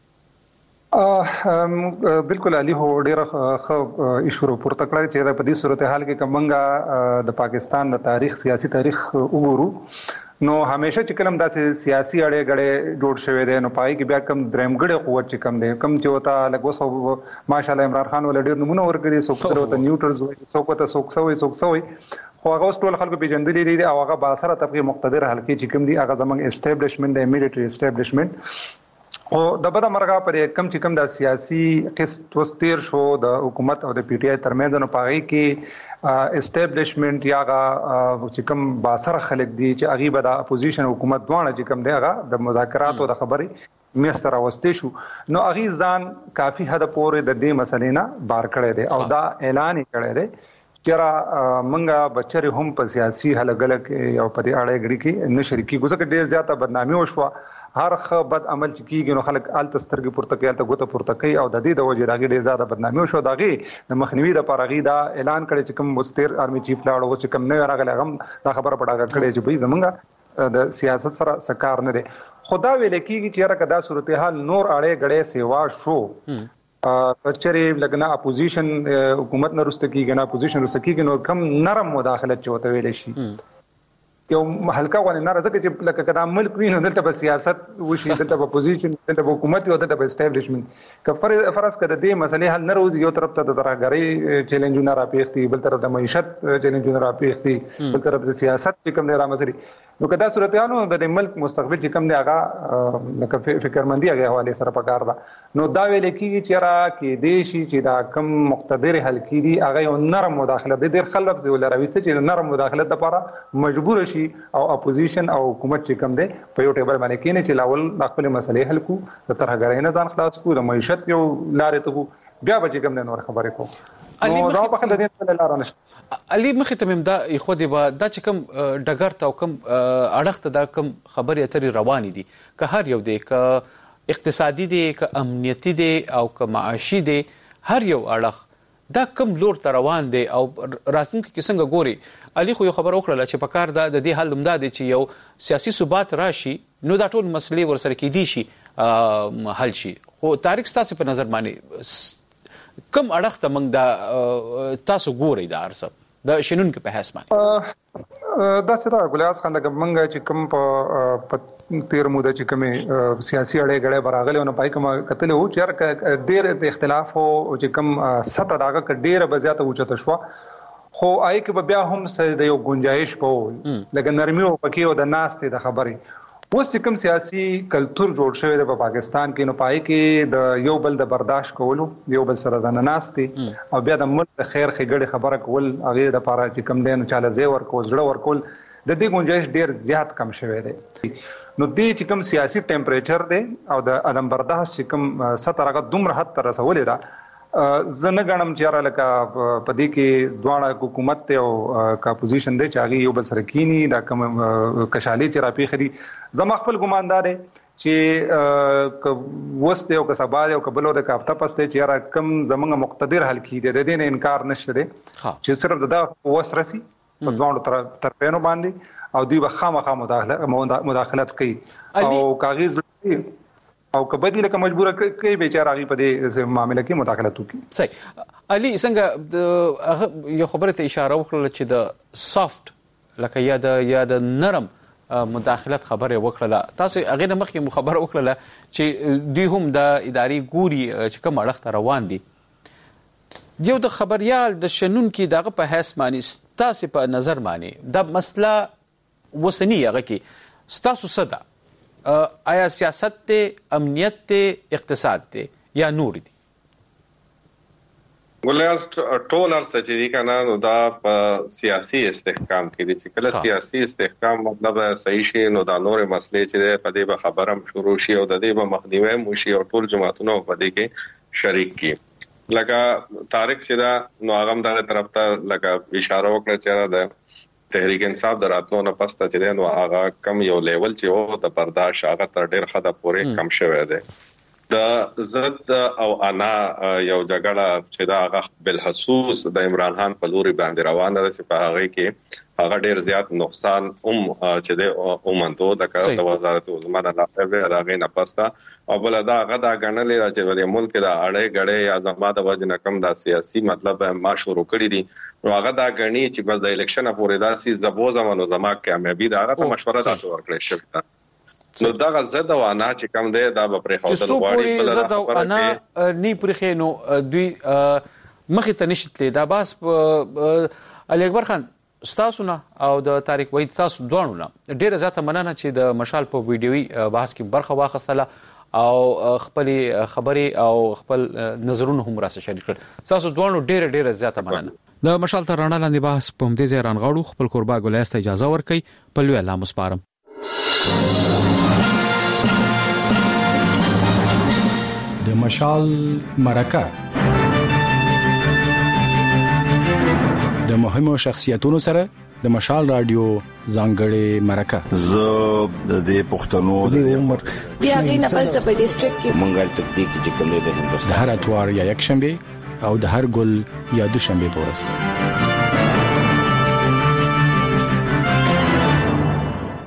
بالکل علي هو ډیره خو ایشو پورته کړی چې په دې صورتحال کې کومنګا د پاکستان د تاریخ سیاسي تاریخ وګورو نو همیشه چې کلم داسې سیاسي اړې غړې جوړ شوی دی نو پای کې بیا کم درېمګړې قوت چې کم دی کم چې وتا لګو سو ماشاءالله عمران خان ول ډیر نمونه ورکړي سو کتر وته نیوټرز وي سو کوته سو سوي سو سوي خو هغه ټول خلکو پیژندلې دي او هغه باثره طبقه مقتدر حلقې چې کم دي هغه زمنګ اسټابلیشمنت د میلیټری اسټابلیشمنت او د بده مرغه پر کم چې کم د سیاسي قسط وستیر شو د حکومت او د پی ټ آی ترمنځ نو پاغي کې اسټابلیشمنت یا چې کم باثر خلک دي چې اغي به د اپوزیشن حکومت دوانه چې کم دی هغه د مذاکرات او د خبرې مستر واستې شو نو اغي ځان کافي حد پورې د دې مسلې نه بار کړی دی او دا اعلان کړی دی چې منګه بچره هم په سیاسي هلګلک او په دې اړه غړي کې نشریکی ګوزه کې ډیر زیاته بدنامي وشوه هر ښه بد عمل چې کیږي نو خلک آل تسترګي پورته کوي ته ګوته پورته کوي او د دې د وجې راغی ډېر زیاته بدنامي شو داغه د مخنیوي د پارغي دا اعلان کړي چې کوم مستر آرمي چیف لاړو چې کوم نه راغلی غم دا خبره پټه کړي چې به زمونږ د سیاست سره سکار نه دي خدا ویل کیږي چې راکدا صورتحال نور اړې غړې سیوا شو کچري لګنا اپوزیشن حکومت نه رسته کیږي نه اپوزیشن رسته کیږي نو کم نرم مداخلت چوته ویل شي یو هلکا ونه ناراضه چې لکه کدا ملک وینو دلته په سیاست وشي دلته په اپوزیشن دلته په حکومت او دلته په اسټابلیشمنت کفر فرض کړه د دې مسلې حل نه روز یو طرف ته د ترغري چیلنجونه راپېختي بل طرف د معیشت چیلنجونه راپېختي بل طرف د سیاست چې کوم نه رامسري نو کدا صورتانو د ملک مستقبل چې کوم دی هغه لکه فکرمندي هغه حواله سره پکار ده نو دا ویل کیږي چې را کې دیشي چې دا کم مقتدر حل کیدي هغه یو نرم مداخله د ډیر خلک زول راويسته چې نرم مداخله لپاره مجبور شي او اپوزیشن او حکومت چې کوم دی په یو ټیبل باندې کېنه چې لاول خپل مسلې حل کو د ترهګرۍ نه ځان خلاص کو د معیشت یو لارې ته بیا به چې کوم دی نور خبرې کو علي دا په خله دې ته لار نشته علي مخې ته مم دا خو دې با دا چې کوم ډګر ته کوم اړخته دا کوم خبرې اترې روانې دي که هر یو دی که اقتصادي دی که امنیتي دی او که معاشي دی هر یو اړخ دا کوم لور ته روان دی او راتلونکي کې څنګه ګوري علي خو یو خبر وکړه چې په کار دا د دې حل همدا دی چې یو سیاسي ثبات راشي نو دا ټول مسلې ورسره کېدی شي حل شي خو طارق ستاسو په نظر باندې کم اړخ ته موږ دا تاسو ګورئ دا ارسب د شنونکو په حساب باندې دا سره ګلیاس خان لکه موږ چې کوم په تیر موده چې کوم سیاسي اړې غړې براغله نو پای کوم کتل وو چې ډېر د اختلاف او چې کوم سطح داګه ک ډېر بزیاته اوچته شو خو آی کې بیا هم سره د یو گنجائش په لکه نرمي او پکې او د ناستې د خبرې اوس کوم سیاسي کلچر جوړ شوی دی په پاکستان کې نو پای کې د یو بل د برداشت کولو یو بل سره د نناستي او بیا د ملک د خیر خګړې خبره کول هغه د پاره چې کم دین چاله زی ورکو زړه ورکول د دې گنجائش ډیر زیات کم شوی دی نو دې چې کوم سیاسي ټمپریچر دی او د ادم برداشت چې کوم سترغه دومره حد تر رسولې ده زنه غنم چې را لکه په دې کې دواړه حکومت ته او کا پوزیشن دی چې هغه یو بل سره کینی دا کوم کشالي چې راپی خدي زما خپل ګماندار چې وسته او کسباله او قبلو د کافته پسته چې را کم زمونږ مقتدر حل کیږي د دې نه انکار نشته دی چې صرف د وسرسي په دواړو طرفونو باندې او دوی به خامخا مداخله مداخلت کوي او کاغذ او کبدی لکه مجبور کوي بیچاره غي په دې معاملې کې مداخلت وکړي صحیح علي څنګه یو خبره ته اشاره وکړه چې د سافت لکه یا د یا د نرم مداخلت خبره وکړه تاسو هغه نه مخکې خبره وکړه چې دوی هم د اداري ګوري چې کوم اړخ روان دي یو د خبريال د شنونکو دغه په حساب باندې تاسو په نظر باندې د مسله وسنی هغه کې تاسو صدا آیا سیاست ته امنیت ته اقتصاد ته یا نور دي ګلیاس ټول ارڅ چې دي کنه نو دا په سیاسي استحکام کې دي چې کله سیاسي استحکام مطلب صحیح شي نو دا نور مسلې چې په دې به خبرم شروع شي او د دې به مخنیوي مو شي او ټول جماعتونو په دې کې شریک کی لکه طارق چې دا نو هغه دغه طرف ته لکه اشاره وکړه چې دا تحریک انصاف دراتلو نه پسته چې نو هغه کم یو لیول چې او د برداشت هغه تر ډیر خده پورې کم شوی دی د زد او انا یو جګړه چې دا هغه بالخصوص د عمران خان په لوري باندې روانه ده چې په هغه کې هغه ډیر زیات نقصان هم چې د اومنتو د کار د وزارت عظما نه راغلی راغی نه پسته او بل دا هغه دا غنلې چې د ملک د اړې غړې یا زما د وجه کم د سیاسي مطلب ما شروع کړی دي نو هغه دا غني چې بس د الیکشن پورې داسي زبو زمانو زما کامیابی دا هغه ته مشوره تاسو ورکړئ شپه نو دا زد او انا چې کوم دی دا به پرې خوتل غواړي بل زد او انا نی پرې خینو دوی مخې ته نشتلې دا باس علي اکبر خان تاسو نه او د طارق وحید تاسو دوه نه ډیره زیاته مننه چې د مشال په ویډیوي بحث کې برخه واخیستله او خپل خبري او خپل نظرونه هم راسه شریک کړل تاسو دوه ډیره ډیره زیاته مننه د مشال تر رڼا لاندې بحث په دې ځای رانغاړو خپل قربا ګولیاسته اجازه ورکړي په لوی الله مسپارم د مشال مرکه د مهمو شخصیتونو سره د مشال رادیو ځانګړې مرکه زه د دې پښتنو د عمر بیا غینه پس په ډیسټریکټ کې مونږه تکتیک چې کوم د هندوستان د هر اتوار یا یک شنبه او د هر ګل یا دوشنبه پورس